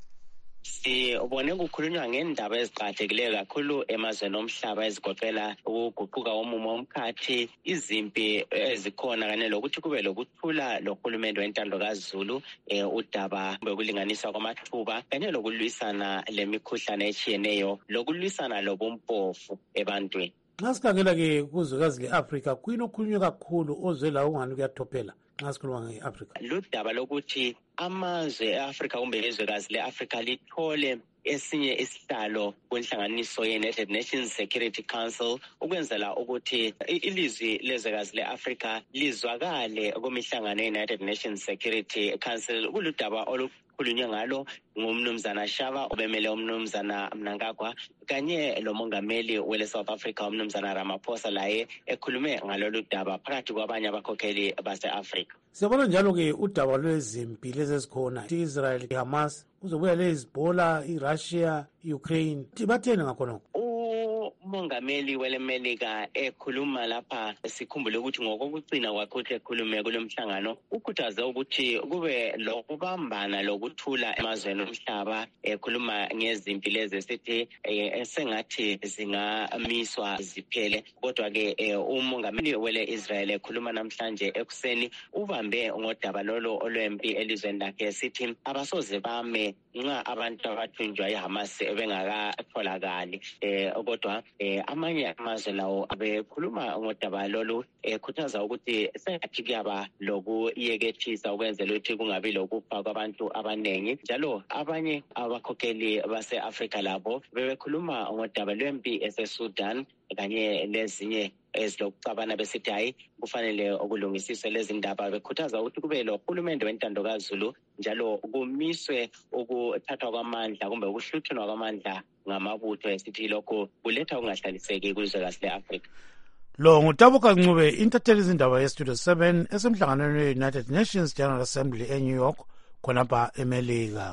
Speaker 26: Sibone kukhulunywa ngendaba eziqhakathekileyo kakhulu emazweni omhlaba ezigoqela ukuguquka komumo womkhathi, izimpi ezikhona kanye lokuthi kube lokuthula lohulumende wentando kaZulu, eh, udaba lokulinganiswa kwamathuba kanye lokulwisana lemikhuhlane etshiyeneyo lokulwisana lobumpofu ebantwini.
Speaker 6: Nxa sikhangela ke kuzwekazi le-Afrika kuyini okhulunywe kakhulu ozwe la ungani kuyathophela nxa sikhuluma nge-Afrika?
Speaker 26: Ludaba lokuthi amazwe e-Afrika kumbe izwekazi le-Afrika lithole esinye isihlalo kwenhlanganiso ye-United Nations Security Council ukwenzela ukuthi ilizwi lezwekazi le-Afrika lizwakale kumihlangano ye-United Nations Security Council. Kuludaba olukhulunywe ngalo ngumnumzana Shava obemele umnumzana Mnangagwa kanye lomongameli wele South Africa umnumzana Ramaphosa laye ekhulume ngalolu daba phakathi kwabanye abakhokheli base-Afrika.
Speaker 6: Siyabona njalo ke udaba lwezimpi lezi ezikhona i-Israel, i-Hamas, kuzobuya le-Hezbollah, i-Russia, i-Ukraine. Batheni ngakhona?
Speaker 26: Umongameli welemelika ekhuluma lapha sikhumbule ukuthi ngokokucina kwakhe uthi ekhulume kulomhlangano ukhuthaze ukuthi kube lokubambana lokuthula emazweni omhlaba. Ekhuluma ngezimpi lezi esithi esengathi zingamiswa ziphele. Kodwa ke umongameli wele Israel ekhuluma namhlanje ekuseni ubambe ngodaba lolo olwempi elizweni lakhe esithi abasoze bame nxa abantu abathunjwa iHamas bengakatholakali. Eh kodwa eh amanye amazwe lawo abekhuluma ngodaba lolu ekhuthaza ukuthi sengathi kuyaba lokuyekethisa ukwenzela ukuthi kungabi lokufa kwabantu abanengi. Njalo abanye abakhokheli base-Afrika labo bebekhuluma ngodaba lwempi eseSudan kanye lezinye ezilokucabana besithi hayi kufanele ukulungisiswe lezi ndaba. Bekhuthaza ukuthi kube lo hulumende wentando kaZulu njalo kumiswe ukuthathwa kwamandla kumbe ukuhluthunwa kwamandla ngamabutho esithi lokho kuletha ukungahlaliseki kwizwekazi le-Afrika.
Speaker 6: Lo ngutabuka Ncube intatheli izindaba yestudio seven esemhlanganweni we-United Nations General Assembly eNew York khonapha eMelika.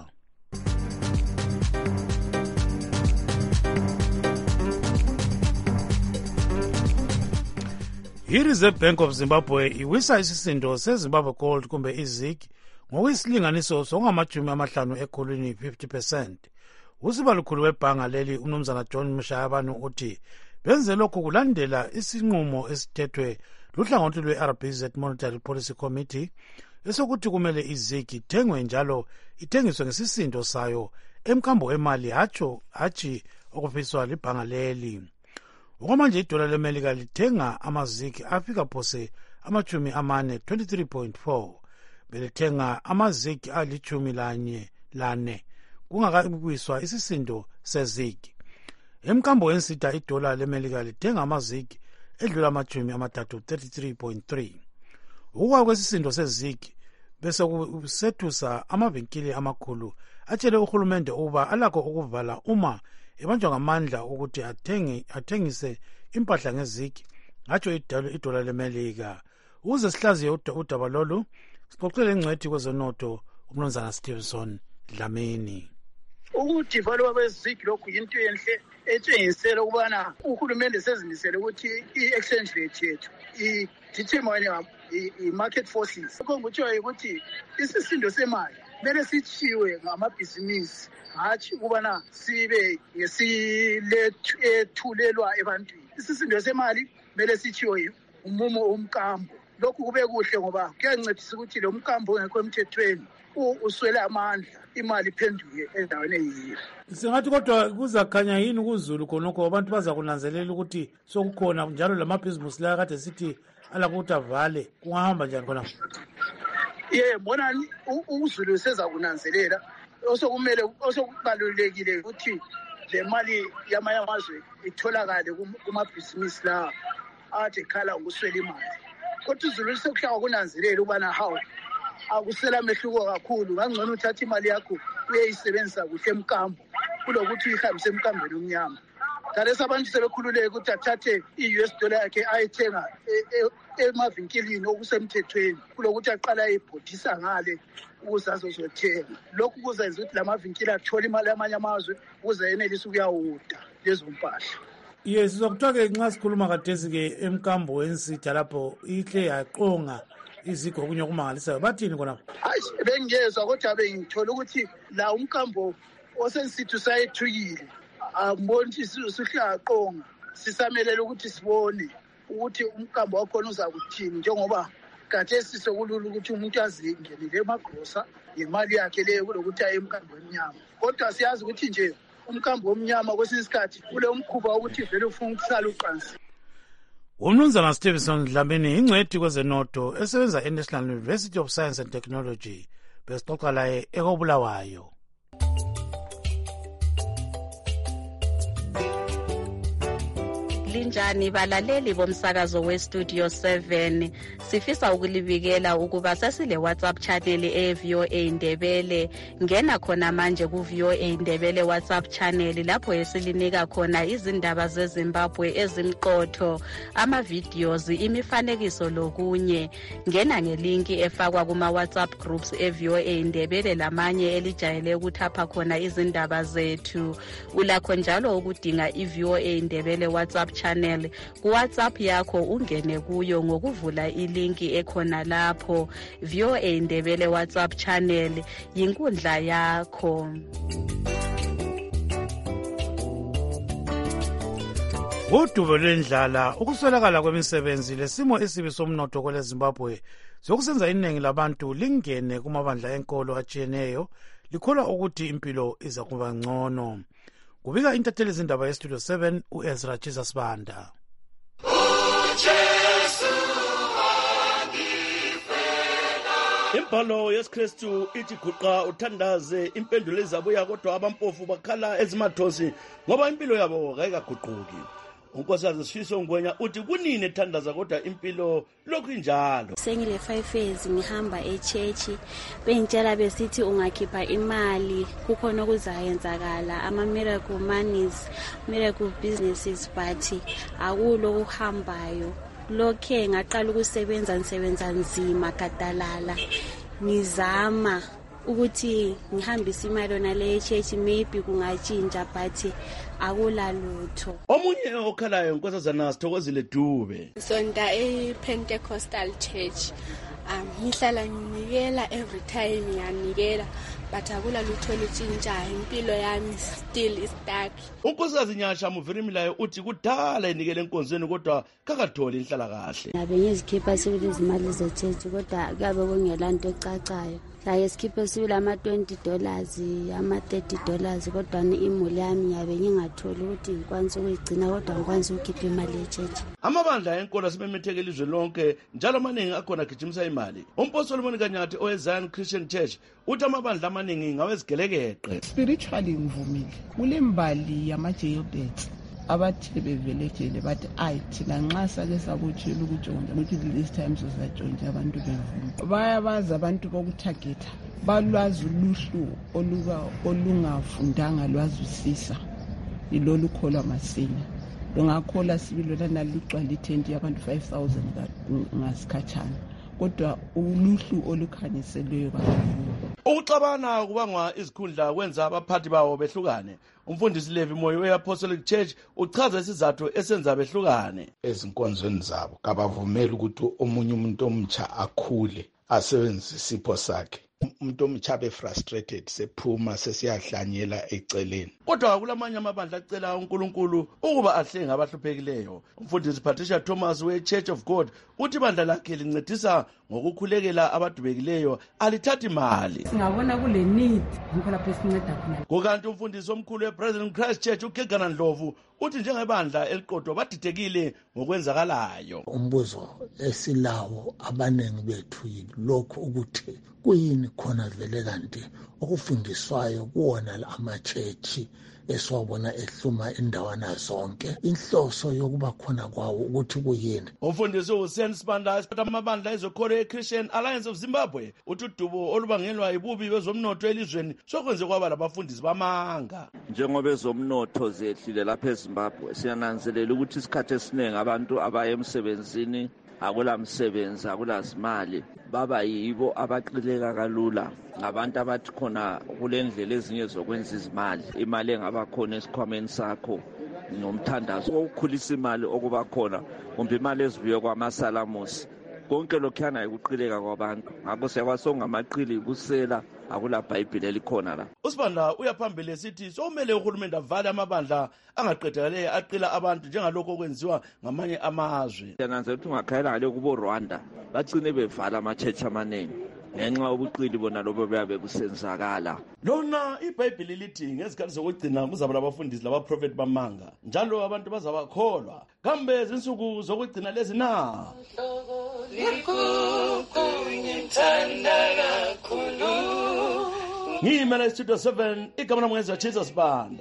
Speaker 6: I-Reserve Bank of Zimbabwe iwisa isisindo seZimbabwe Gold kumbe i-ZiG ngokuyisilinganiso songamajumi amahlanu ekhulwini fifty percent. Usibalukhulu webhanga leli umnumzana John Mshayabanu uthi benze lokhu kulandela isinqumo esithethwe luhlangothi lwe-R B Z Monetary Policy Committee esokuthi kumele i-ZiG ithengwe njalo ithengiswe ngesisindo sayo emkambo emali hatsho hatshi okufiswa libhanga leli. Okwamanje idola leMelika lithenga ama-ZiG afika phose amachumi amane twenty-three point four belithenga ama-ZiG alichumi lanye lane kungakabuyiswa isisindo se-ZiG. Emkambo wensita idola leMelika lithenga ama-ZiG edlula amachumi amathathu thirty-three point three. Ukwa kwesisindo se-ZiG bese kusethusa amavinkili amakhulu atshele uhulumende uba alakho ukuvala uma ebanjwa ngamandla ukuthi athenge athengise impahla nge-ZiG ngatsho idola leMelika. Uze sihlaziye udaba lolu sixoxele ingcwethi kwezonotho umnumzana Stevenson Dlamini.
Speaker 10: Ukudevelopwa kwe-ZiG lokhu yinto enhle etshengisela ukubana uhulumende sezimisele ukuthi i-exchange rate yethu i-determine i-market forces. Lokho ngikutsho ukuthi isisindo semali kumele sitshiwe ngamabhizinisi hatshi ukubana sibe ngesilethulelwa ebantwini. Isisindo semali kumele sitshiwe umumo womkambo. Lokhu kube kuhle ngoba kuyancedisa ukuthi lo mkambo ongekho emthethweni uswele amandla imali iphenduke endaweni eyiyo.
Speaker 6: Singathi kodwa kuzakhanya yini kuzulu khonokho abantu baza kunanzelela ukuthi sokukhona njalo lamabhizinisi la kade sithi alakuthi avale kungahamba njani khona?
Speaker 10: Ye bona uzulu seza kunanzelela osokumele osokubalulekile ukuthi le mali yamanye amazwe itholakale kumabhizinisi la ade khala ukuswela imali. Kodwa uzulu sekuhlaka kunanzelela ubana hawu akusela mehluko kakhulu ngangcono uthatha imali yakho uyayisebenzisa kuhle emkambo kulokuthi uyihambise emkambeni omnyama. Kade abantu sebekhululeke ukuthi athathe i-U S dollar yakhe ayithenga emavinkilini okusemthethweni kulokuthi aqala ayibhodisa ngale ukuze azozothenga. Lokhu kuzenza ukuthi lamavinkili athole imali yamanye amazwe ukuze yenelise ukuyawuda lezo mpahla.
Speaker 6: Yes, sizokuthoke nxa sikhuluma kadesi ke emkambo wensitha lapho ihle yaqonga izikho kunye okumangalisayo bathini khona?
Speaker 10: Hayi bengiyezwa kodwa bengithola ukuthi la umkambo osensithu sayethukile amboni sihlaqonga sisamelela ukuthi sibone ukuthi umkambo wakhona uza kuthini njengoba kade sisokulula ukuthi umuntu azingenile emagrosa ngemali yakhe leyo kulokuthi aye emkambweni omnyama. Kodwa siyazi ukuthi nje umkambo omnyama kwesinye isikhathi kule umkhuba ukuthi vele ufuna ukusala uqansi.
Speaker 6: Umnumzana Stevenson Dlamini ingcwethi kwezenotho esebenza e-National University of Science and Technology besixoxa laye ekobulawayo.
Speaker 8: Linjani balaleli bomsakazo we-Studio seven, sifisa ukulibikela ukuba sesile WhatsApp channel e-V O A Ndebele. Ngena khona manje ku-V O A Ndebele WhatsApp channel lapho esilinika khona izindaba zeZimbabwe ezimqotho, ama-videos, imifanekiso lokunye. Ngena ngelinki efakwa kuma-WhatsApp groups e-V O A Ndebele lamanye elijayele ukuthapha khona izindaba zethu. Ulakho njalo ukudinga i-V O A Ndebele WhatsApp channel ku WhatsApp yakho ungene kuyo ngokuvula ilinki ekhona lapho. V O A Ndebele WhatsApp channel yinkundla yakho.
Speaker 6: Udubo lwendlala, ukuswelakala kwemisebenzi lesimo esibi somnotho kwele Zimbabwe sokusenza iningi labantu lingene kumabandla enkolo atshiyeneyo likholwa ukuthi impilo iza kuba ngcono. Kubika intatheli izindaba yeStudio seven uEzra Jesus Banda.
Speaker 11: Impalo yesikristu ithi guqa uthandaze, impendulo izabuya kodwa abampofu bakhala ezimathosi ngoba impilo yabo kayikaguquki. unkosikazi Sifiso Ngwenya uthi kunini ethandaza kodwa impilo lokhu injalo.
Speaker 25: Sengile five years ngihamba e-church bengitshela besithi ungakhipha imali kukhona okuzayenzakala ama miracle monies, miracle businesses, but akulo kuhambayo. Lokhe ngaqala ukusebenza ngisebenza nzima gadalala ngizama ukuthi ngihambise imali yona le church maybe kungatshintsha but akulalutho.
Speaker 11: Omunye okhalayo unkosazana Sithokozile Dube.
Speaker 12: Sonda e-Pentecostal Church. Um ngihlala nginikela every time ngiyanikela but akulalutho lutshintshayo impilo yami still is stuck.
Speaker 11: Unkosikazi Nyasha Muvirimilayo uthi kudala enikele enkonzweni kodwa kakatholi inhlala kahle.
Speaker 25: Ngabe ngizikhipha sikuthi izimali ze-church kodwa kuyabe kungelanto ecacayo. Saye sikhiphe sibili ama twenty dollars ama thirty dollars kodwa imuli yami ngiyabe ngingatholi ukuthi ngikwanise ukuyigcina kodwa ngikwanise ukukhipha imali ye-church.
Speaker 11: Amabandla enkolo simemetheke ilizwe lonke njalo amaningi akhona gijimisa imali. Umpostoli Solomon Kanyathi oweZion Christian Church uthi amabandla amaningi ngawezigelekeqe.
Speaker 13: Spiritually ngivumile kule mbali yama-jailbirds abathi bevelejele bathi ayi thina nxa sake sakutshela ukutshontsha ukuthi this time sizatshontsha abantu bevuma bayabazi abantu bokuthageta balwazi uluhlu oluka olungafundanga lwazwisisa ilolu kholwa masinya lungakhola sibilo lana lucwala itent yabantu five thousand ngasikhatshana kodwa uluhlu olukhanyiseleyo bavuma.
Speaker 11: Ukuxabana kubangwa izikhundla kwenza abaphathi bawo behlukane. Umfundisi Levi Moyo we-Apostolic Church uchaza isizathu esenza behlukane.
Speaker 24: Ezinkonzweni zabo kabavumeli ukuthi omunye umuntu omtsha akhule asebenzise isipho sakhe. Umuntu omtsha be frustrated sephuma sesiyahlanyela eceleni.
Speaker 11: Kodwa kulamanye amabandla acela uNkulunkulu ukuba ahlenga abahluphekileyo. Umfundisi Patricia Thomas we-Church of God uthi ibandla lakhe lincedisa ngokukhulekela abadubekileyo alithathi imali.
Speaker 13: Singabona kule need ngikho lapho sinceda khona.
Speaker 11: Kukanti umfundisi omkhulu we-President Christ Church uGegana Ndlovu uthi njengebandla eliqotho badidekile ngokwenzakalayo.
Speaker 15: Umbuzo esilawo abanengi bethu lokho ukuthi kuyini khona vele kanti okufundiswayo kuwona ama-church esiwabona ehluma indawana zonke inhloso yokuba khona kwawo ukuthi kuyini.
Speaker 11: Umfundisi uSen Sibanda esiphatha amabandla ezokholo e-Christian Alliance of Zimbabwe uthi udubo olubangelwa yibubi bezomnotho elizweni sokwenze kwaba labafundisi bamanga.
Speaker 16: Njengoba ezomnotho zehlile lapha eZimbabwe siyananzelela ukuthi isikhathi esiningi abantu abaya emsebenzini akula msebenzi akula zimali baba yibo abaqileka kalula ngabantu abathi khona kule ndlela ezinye zokwenza izimali imali engaba khona esikhwameni sakho nomthandazo wokukhulisa imali okuba khona kumbe imali ezivuye kwamasalamusi konke lokhana ikuqileka kwabantu ngakho siyawasonga amaqili kusela akula bhayibheli elikhona la.
Speaker 11: Usibanda uyaphambili esithi somele uhulumende avale amabandla angaqedakale aqila abantu njengalokho okwenziwa ngamanye amazwe.
Speaker 16: Yananze ukuthi ungakhayela ngale kubo Rwanda bacine bevala ama-church amaningi ngenxa yobuqili bona lobo beyabe kusenzakala.
Speaker 11: Lona iBhayibheli lithi ngezikhathi zokugcina kuzaba labafundisi labaprofeti bamanga njalo abantu bazabakholwa. Kambe izinsuku zokugcina lezi na? Ngimela Studio seven igama lami ngezwa Jesus Banda.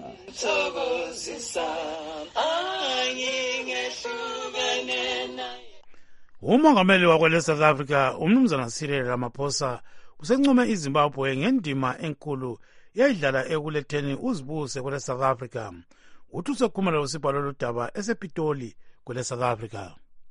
Speaker 11: Umongameli wakwele South Africa umnumzana Cyril Ramaphosa usencume iZimbabwe ngendima enkulu yayidlala ekuletheni uzibuse kwele South Africa. Uthi usekhumula usibhalo lodaba esePitoli kwele South Africa.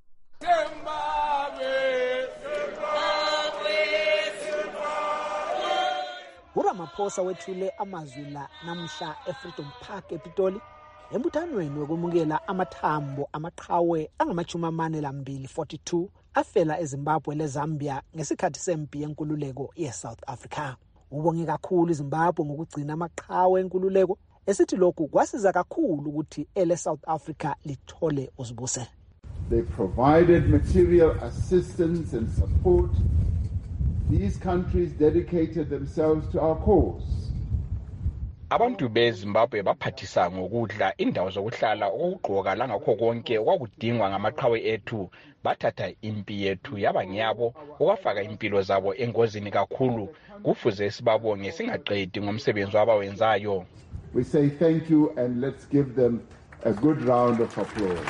Speaker 17: uRamaphosa wethule amazwi la namhla eFreedom Park ePitoli embuthanweni wokumukela amathambo amaqhawe angamachumi amane lambili forty-two afela eZimbabwe leZambia ngesikhathi sempi yenkululeko yeSouth Africa. Ubonge kakhulu iZimbabwe ngokugcina amaqhawe enkululeko esithi lokhu kwasiza kakhulu ukuthi ele South Africa lithole uzibuse.
Speaker 18: They provided material assistance and support. These countries dedicated themselves to our cause.
Speaker 27: Abantu beZimbabwe baphathisa ngokudla indawo zokuhlala okugqoka langakho konke okwakudingwa ngamaqhawe ethu bathatha impi yethu yaba ngiyabo okwafaka impilo zabo engozini kakhulu kufuze sibabonge singaqedi ngomsebenzi abawenzayo.
Speaker 18: We say thank you and let's give them a good round of applause.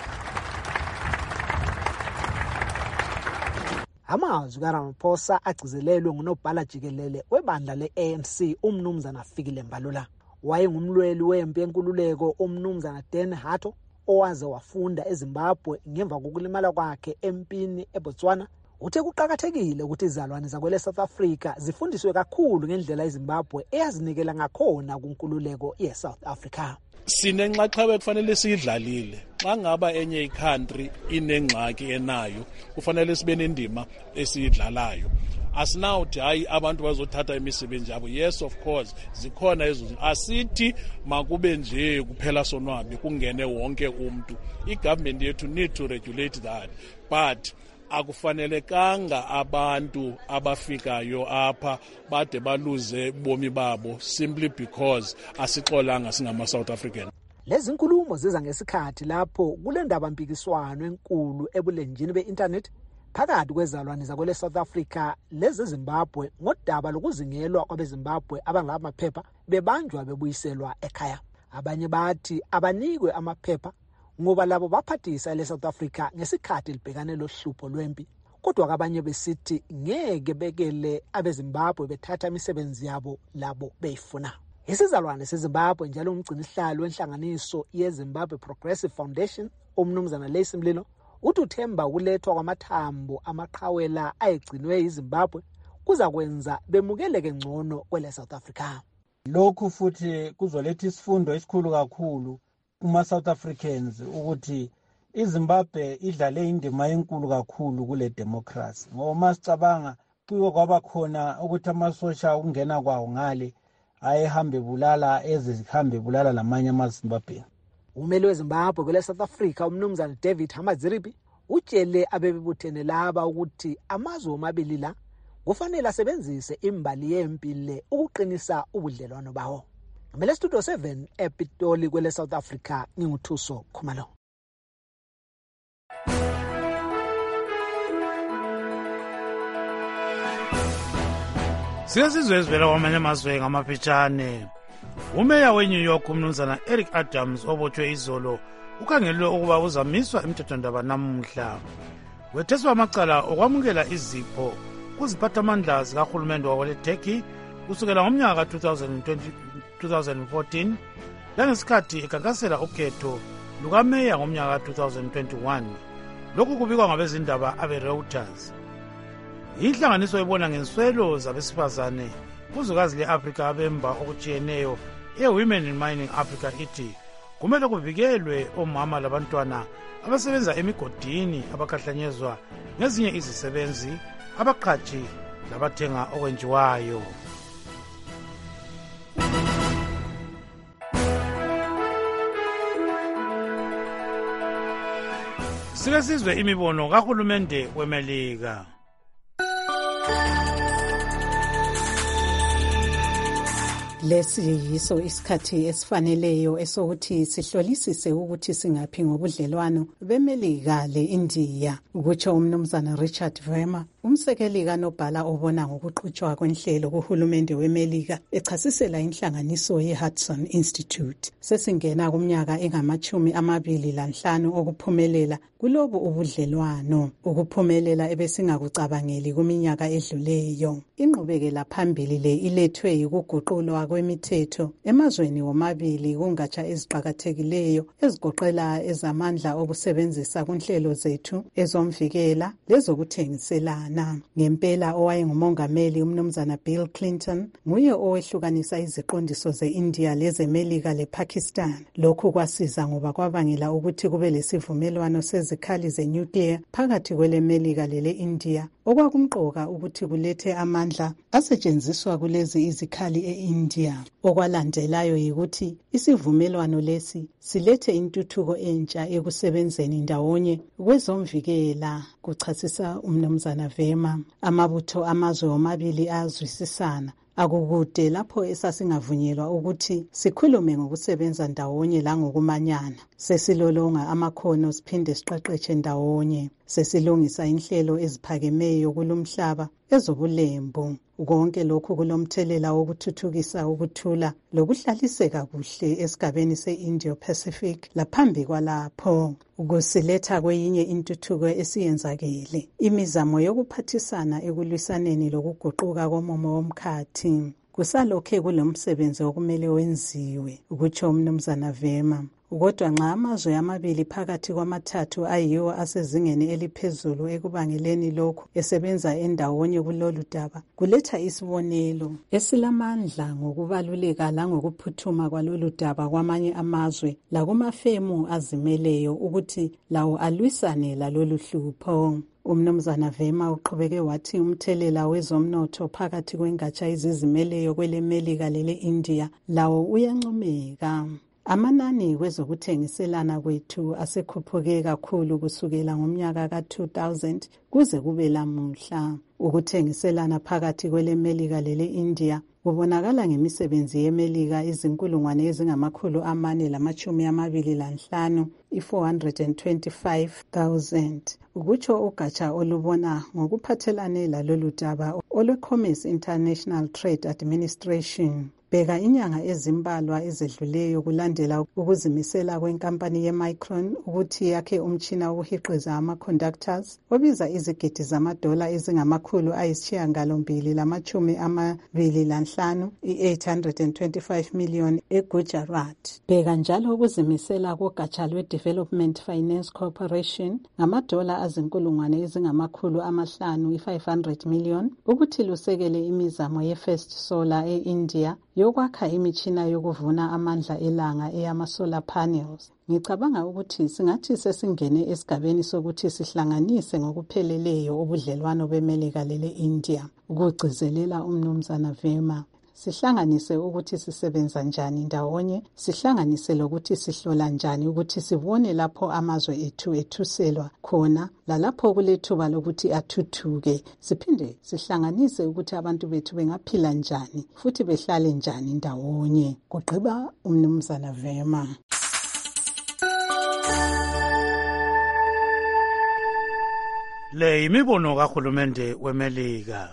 Speaker 17: Amazwi kaRamaphosa agcizelelwe ngunobhala jikelele webandla le-A N C umnumzana Fikile Mbalula. Wayengumlweli wempi yenkululeko umnumzana Dan Hatto owaze wafunda eZimbabwe ngemva kokulimala kwakhe empini eBotswana. Uthe kuqakathekile ukuthi izalwane zakwele South Africa zifundiswe kakhulu ngendlela eZimbabwe eyazinikela ngakhona kunkululeko ye-South Africa.
Speaker 11: Sinenxaxheba kufanele siyidlalile. Xa ngaba enye icountry inengxaki enayo, kufanele sibe nendima esiyidlalayo. Asinawuthi hayi abantu bazothatha imisebenzi yabo. Yes, of course, zikhona ezo. Asithi makube nje kuphela sonwabi kungene wonke umuntu. I-government yethu need to regulate that. But akufanelekanga abantu abafikayo apha bade baluze bomi babo simply because asixolanga singama South African.
Speaker 17: Lezi nkulumo ziza ngesikhathi lapho kule ndaba mpikiswano enkulu ebulenjini be-internet phakathi kwezalwane zakwele South Africa lezi Zimbabwe ngodaba lokuzingelwa kwabeZimbabwe abangamaphepha bebanjwa bebuyiselwa ekhaya. Abanye bathi abanikwe amaphepha ngoba labo baphathisa ele South Africa ngesikhathi libhekane lohlupho lwempi. Kodwa abanye besithi ngeke bekele abeZimbabwe bethatha imisebenzi yabo labo beyifuna. Isizalwane seZimbabwe njalo umgcinisihlalo wenhlanganiso yeZimbabwe Progressive Foundation umnumzana Lacey Mlilo uthi uthemba ukulethwa kwamathambo amaqhawela ayegcinwe iZimbabwe kuza kwenza bemukeleke ngcono kwele South Africa.
Speaker 2: Lokhu futhi kuzoletha isifundo esikhulu kakhulu kuma South Africans ukuthi iZimbabwe idlale indima enkulu kakhulu kule democracy. Ngoba sicabanga kuyo kwaba khona ukuthi amasosha ungena kwawo ngale ayehambe bulala ezihambe bulala lamanye amaZimbabwe.
Speaker 17: Umeli weZimbabwe kwele South Africa umnumzana David Hamadziripi utshele abebebuthene laba ukuthi amazwe omabili la kufanele asebenzise imbali yempile ukuqinisa ubudlelwano bawo. Ngimele Studio seven ePitoli kwele South Africa nginguthuso Khumalo.
Speaker 6: Siyasizwe ezivela kwamanye amazwe ngamaphetshane. Umeya weNew York umnumzana Eric Adams obotshwe izolo ukhangelwe ukuba uzamiswa emthethwandaba namuhla. Wetheswa amacala okwamukela izipho kuziphathamandla zikahulumende wakwele Turkey kusukela ngomnyaka ka-twenty fourteen langesikhathi ekhankasela ukhetho lukameya ngomnyaka ka-twenty twenty-one. Lokhu kubikwa ngabezindaba abe-Reuters. Inhlanganiso ebona ngenswelo zabesifazane kuzwekazi le-Afrika abemba okutshiyeneyo e-Women in Mining Africa ithi kumele kuvikelwe omama labantwana abasebenza emigodini abakhahlanyezwa ngezinye izisebenzi abaqhatshi labathenga okwenjiwayo. Sike sizwe imibono kahulumende weMelika.
Speaker 14: Lesi yiso isikhathi esifaneleyo esokuthi sihlolisise ukuthi singaphi ngobudlelwano beMelika le-India, ukutsho umnumzana Richard Verma, umsekeli kanobhala obona ngokuqhutshwa kwenhlelo kuhulumende weMelika echasisela inhlanganiso ye-Hudson Institute. Sesingena kumnyaka engamachumi amabili lanhlanu okuphumelela kulobu ubudlelwano, ukuphumelela ebesingakucabangeli kuminyaka edluleyo. Inqubekela phambili le ilethwe yikuguqulwa kwemithetho emazweni womabili kungatsha eziqakathekileyo ezigoqela ezamandla okusebenzisa kunhlelo zethu ezomvikela lezokuthengiselana. Ngempela owayengumongameli umnumzana Bill Clinton nguye owehlukanisa iziqondiso ze-India lezeMelika lePakistan. Lokhu kwasiza ngoba kwabangela ukuthi kube lesivumelwano sezikhali zenuclear phakathi kweleMelika lele-India okwakumqoka ukuthi kulethe amandla asetshenziswa kulezi izikhali e-India. Okwalandelayo yikuthi isivumelwano lesi silethe intuthuko entsha ekusebenzeni ndawonye kwezomvikela, kuchasisa umnumzana Verma. Amabutho amazwe omabili ayazwisisana Akukude lapho esasingavunyelwa ukuthi sikhulume ngokusebenza ndawonye langokumanyana. Sesilolonga amakhono siphinde siqeqeshe ndawonye. Sesilungisa inhlelo eziphakemeyo kulomhlaba ezobulembu. Konke lokhu kulomthelela wokuthuthukisa ukuthula lokuhlaliseka kuhle esigabeni se-Indo-Pacific laphambi kwalapho. Ukusiletha kwenye intuthuko esiyenzakele. Imizamo yokuphathisana ekulwisaneni lokuguquka komomo womkhathi. Kusalokhe kulomsebenzi okumele wenziwe, ukutsho umnumzana Vema. Kodwa nxa amazwe amabili phakathi kwamathathu ayiwo asezingeni eliphezulu ekubangeleni lokhu esebenza endawonye kulolu daba, kuletha isibonelo esilamandla ngokubaluleka langokuphuthuma kwalolu daba kwamanye amazwe lakumafemu azimeleyo ukuthi lawo alwisane lalolu hlupho. Umnumzana Vema uqhubeke wathi umthelela wezomnotho phakathi kwengatsha izizimeleyo kweleMelika lele-India lawo uyancomeka. Amanani kwezokuthengiselana kwethu asekhuphuke kakhulu kusukela ngomnyaka ka two thousand kuze kube lamuhla. Ukuthengiselana phakathi kweleMelika lele-India kubonakala ngemisebenzi yeMelika izinkulungwane ezingamakhulu amane lamachumi amabili lanhlanu i-four hundred twenty-five thousand. Ukutsho ugatsha olubona ngokuphathelane lalolu daba olwe-Commerce International Trade Administration. Bheka inyanga ezimbalwa ezedluleyo kulandela ukuzimisela kwenkampani ye-Micron ukuthi yakhe umtshina wokuhiqiza ama-conductors obiza izigidi zamadola ezingamakhulu ayisishiyagalombili lamachumi amabili lanhlanu i-eight hundred twenty-five million eGujarat. Bheka njalo ukuzimisela kogatsha lwe-Development Finance Corporation ngamadola azinkulungwane ezingamakhulu amahlanu i-five hundred million ukuthi lusekele imizamo ye-First Solar e-India yokwakha imitshina yokuvuna amandla elanga eyama-solar panels. Ngicabanga ukuthi singathi sesingene esigabeni sokuthi sihlanganise ngokupheleleyo ubudlelwano beMelika lele-India. Ukugcizelela umnumzana Vema. Sihlanganise ukuthi sisebenza njani ndawonye, sihlanganise lokuthi sihlola njani ukuthi sibone lapho amazwe ethu ethuselwa khona lalapho kulethuba lokuthi athuthuke. Siphinde sihlanganise ukuthi abantu bethu bengaphila njani futhi behlale njani ndawonye. Kugqiba umnumzana Vema.
Speaker 6: Le imibono kahulumende weMelika.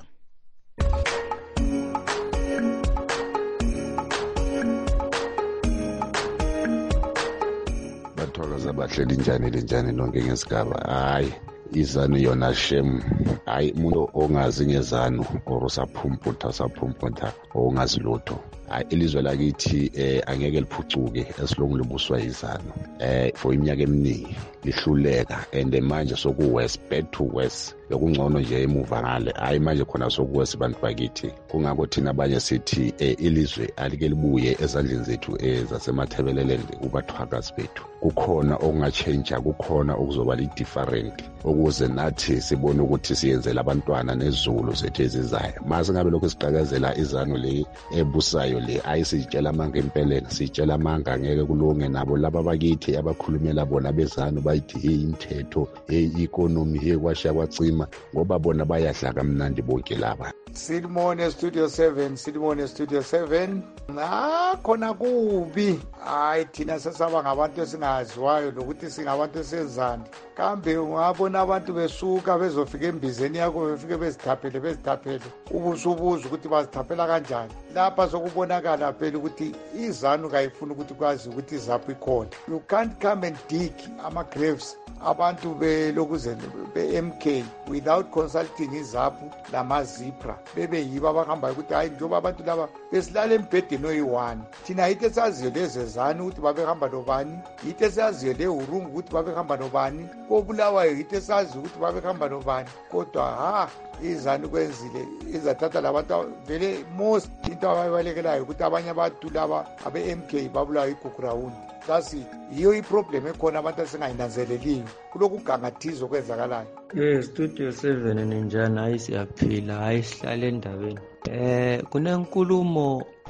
Speaker 3: Bathokoza bahleli njani lenjani lonke ngesigaba. Hayi izanu yona shem. Hayi umuntu ongazi ngezanu or usaphumputha usaphumputha ongazi lutho. Hayi ilizwe lakithi eh angeke liphucuke esilongu libuswa izanu. Eh for iminyaka eminingi lihluleka and manje soku west back to west. Bekungcono nje emuva ngale. Hayi manje khona soku west bantu bakithi. Kungakho thina abanye sithi eh ilizwe alike libuye ezandleni zethu ezasemathebeleleni kubathwakazi bethu. Kukhona okungatshentsha, kukhona okuzoba li different ukuze nathi sibone ukuthi siyenzela abantwana nezulu zethu ezizayo. Mase ngabe lokho siqhakazela izanu le ebusayo le ayisitshela amanga empeleni, sitshela amanga ngeke kulunge nabo laba bakithi abakhulumela bona bezanu bayithi hey imithetho hey economy hey kwasha kwacima ngoba bona bayadla kamnandi bonke laba.
Speaker 5: Silmone Studio seven, Silmone Studio seven. Na khona kubi. Hayi thina sesaba ngabantu esingaziwayo lokuthi singabantu esenzani. Kambe ungabona abantu besuka bezofika embizeni yakho befike bezithaphele bezithaphele. Ubusubuza ukuthi bazithaphela kanjani. Lapha sokubonakala phela ukuthi izanu kayifuna ukuthi kwazi ukuthi izapho ikhona. You can't come and dig ama graves abantu belokuze be-M K without consulting izapho lamazipra. Bebe yiba abahamba ukuthi hayi njengoba abantu laba besilala embhedeni oyi-one. Thina yithe saziyo lezezanu ukuthi babehamba nobani, yithe saziyo le-Urungu ukuthi babehamba nobani, koBulawayo yithe saziyo ukuthi babehamba nobani. Kodwa ha izanu kwenzile izathatha labantu vele most into abayibalekelayo ukuthi abanye abantu laba abe-M K babulawa igugrawundi. That's it. Yiyo iproblem ekhona abantu asingayinanzeleliyo kulokugangathizo kwenzakalayo.
Speaker 19: Eh Studio seven ninjani hayi siyaphila hayi sihlale endabeni. Eh kunenkulumo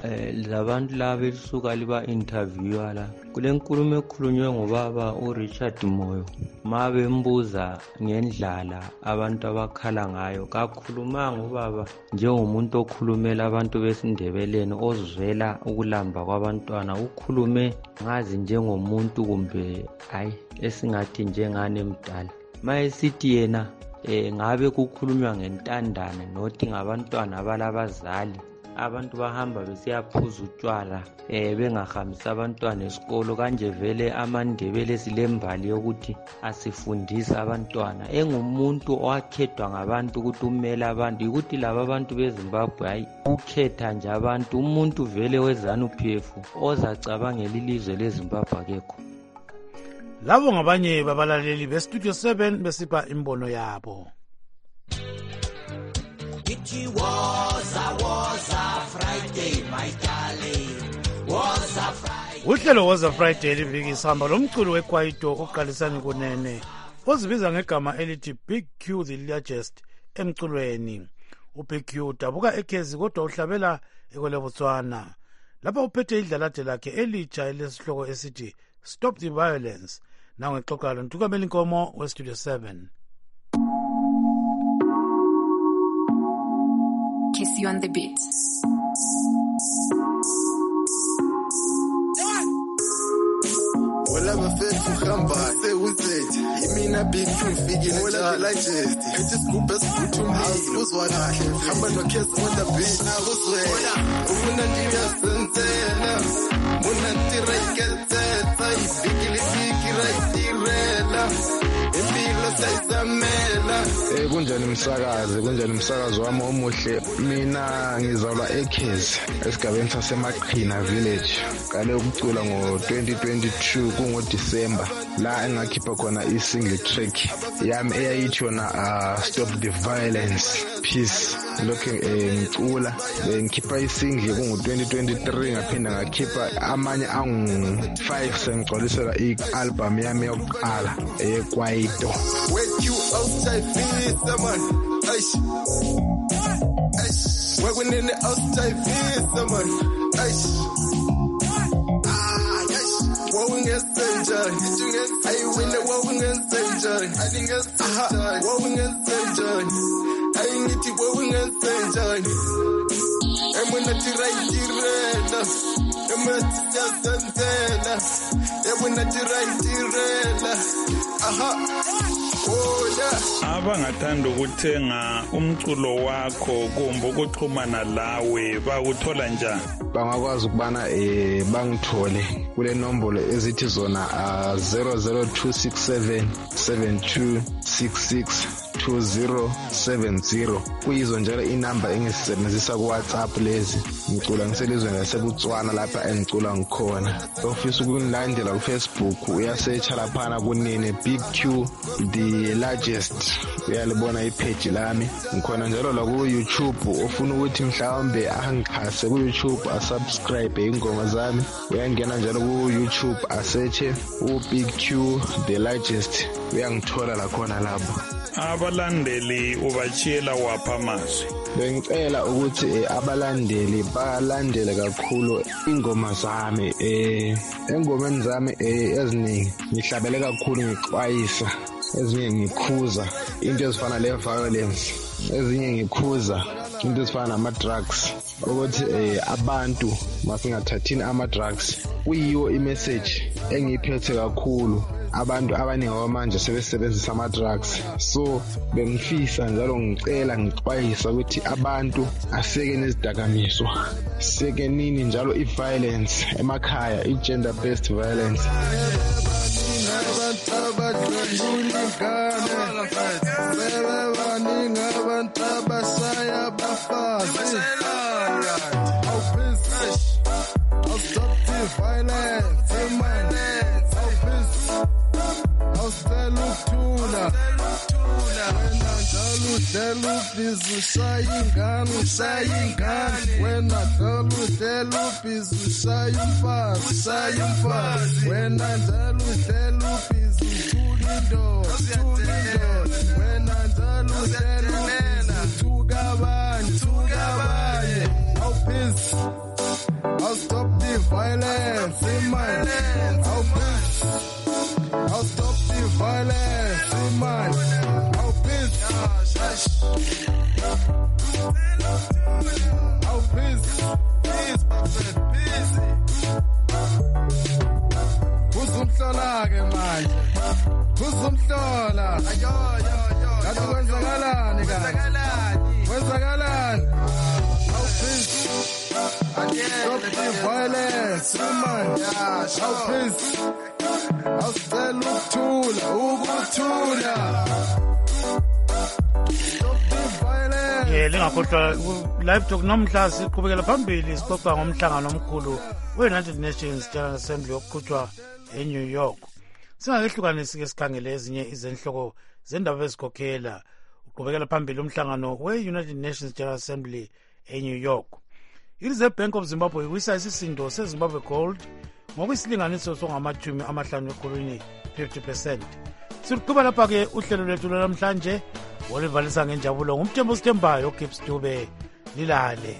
Speaker 1: eh labantu laba elisuka liba interviewer la kule nkulumo ekhulunywe ngobaba uRichard Moyo mabe mbuza ngendlala abantu abakhala ngayo kakhulumanga ubaba njengomuntu okhulumela abantu besindebeleni ozwela ukulamba kwabantwana ukhulume ngazi njengomuntu kumbe hayi esingathi njengane emdala mayesithi yena eh ngabe kukhulunywa ngentandane nothi ngabantwana abalabazali abantu bahamba besiyaphuza utshwala eh bengahambisa abantwana esikolo kanje vele amandebele silembali yokuthi asifundisa abantwana engumuntu owakhethwa ngabantu ukuthi umele abantu ukuthi laba abantu beZimbabwe hayi ukhetha nje abantu umuntu vele wezanu P F ozacabangela ilizwe leZimbabwe akekho.
Speaker 6: Labo ngabanye babalaleli beStudio seven besipha imbono yabo.
Speaker 4: It was a was a Friday, my darling. Was a Friday.
Speaker 6: Uhlelo was a Friday liviki sihamba lomculo weKwaito oqalisana kunene ozibiza ngegama elithi Big Q the largest emculweni. uBig Q dabuka ekhezi kodwa uhlabela ekweleBotswana. Lapha uphethe idlalade lakhe elitsha elesihloko esithi Stop the Violence. Now ngexoxa lo Ntukamela Inkomo weStudio seven.
Speaker 19: Kiss you on the beat.
Speaker 20: Well, I'm a faithful hamba, say who's it? You mean a big two figure, well, I like it. I just go best food to me. I was one, I'm on a kiss on the beach. I was there. When I did a sentena, when I did a get that, I figure it, right there.
Speaker 21: Eh kunjani umsakazi kunjani umsakazi wami omuhle mina ngizalwa eKhezi esigabeni saseMaqhina village kale ukucula ngo twenty twenty-two kungo December la engakhipha khona i single track yami eyayithi yona Stop the Violence Peace lokho ngicula ngikhipha i single kungo twenty twenty-three ngaphinda ngakhipha amanye angu five sengigcolisela i album yami yokuqala eKwaito.
Speaker 20: Wake you outside, feel man. Aish, aish. Working in the outside, feel man. Aish, ah, aish. Wowing and Sanjay, I win the wowing and Sanjay. I think it's Sanjay. Wowing and Sanjay, I need it wowing and Sanjay. I'm when I try to read, I'm at just Santana. I'm when I try to read, aha.
Speaker 22: Abangathanda ukuthenga umculo wakho kumbe ukuxhumana lawe bakuthola njani?
Speaker 21: Bangakwazi ukubana eh bangithole kule nombolo ezithi zona zero zero two six seven seven two six six two zero seven zero kuyizo njalo inamba engisebenzisa ku WhatsApp lezi ngicula ngiselizweni laseBotswana lapha engicula ngikhona. Ofisa ukunilandela ku Facebook uyasearch lapha kunene Big Q the largest uyalibona ipage lami ngikhona njalo la ku YouTube ofuna ukuthi mhlawumbe angixhase ku YouTube asubscribe ingoma zami uyangena njalo ku YouTube asearch u Big Q the largest uyangithola la khona lapho.
Speaker 22: Abalandeli ubachiyela wapha amazwi.
Speaker 21: Bengicela ukuthi abalandeli balandele kakhulu ingoma zami eh engomeni zami eziningi ngihlabele kakhulu ngixwayisa ezinye ngikhuza into ezifana le violence ezinye ngikhuza into ezifana nama drugs ukuthi abantu masingathathini ama drugs kuyiyo imessage engiyiphethe kakhulu. Abantu abaningi manje sebesebenzisa ama drugs so bengifisa njalo ngicela ngixwayisa ukuthi abantu aseke nezidakamiswa seke nini njalo i violence emakhaya i gender based violence.
Speaker 20: violence man awuphezi awusicela ukuthula ukuthula
Speaker 6: Eh lingakhohlwa live talk namhla siqhubekela phambili sixoxa ngomhlangano omkhulu we-United Nations General Assembly okuqhutshwa eNew York. Singakehlukanisi ke sikhangele ezinye izenhloko zendaba ezikhokhela uqhubekela phambili umhlangano we-United Nations General Assembly eNew York. I-Reserve Bank of Zimbabwe iwisa isisindo seZimbabwe Gold ngokuyisilinganiso songamachumi amahlanu ekhulwini fifty percent. Siqhubeka lapha ke uhlelo lwethu namhlanje olivalisa ngenjabulo ngumthembu sithembayo uGibbs Dube lilale.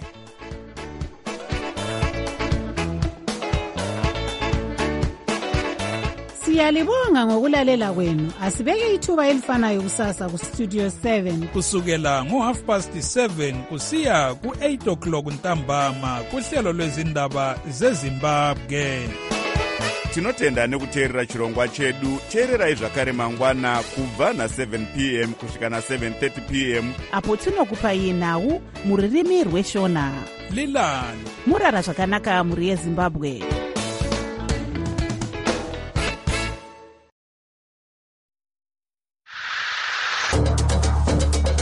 Speaker 7: Siyalibonga ngokulalela kwenu. Asibeke ithuba elifanayo kusasa ku Studio seven
Speaker 8: kusukela ngo half past seven kusiya ku eight o'clock ntambama kuhlelo lwezindaba zeZimbabwe.
Speaker 9: Tinotenda nekuteerera chirongwa chedu. Teererai zvakare mangwana kubva na seven p m kusvika na seven thirty p m
Speaker 7: apo tinokupai nhau muririmi rweshona.
Speaker 8: Lilani
Speaker 7: murara zvakanaka muri yeZimbabwe.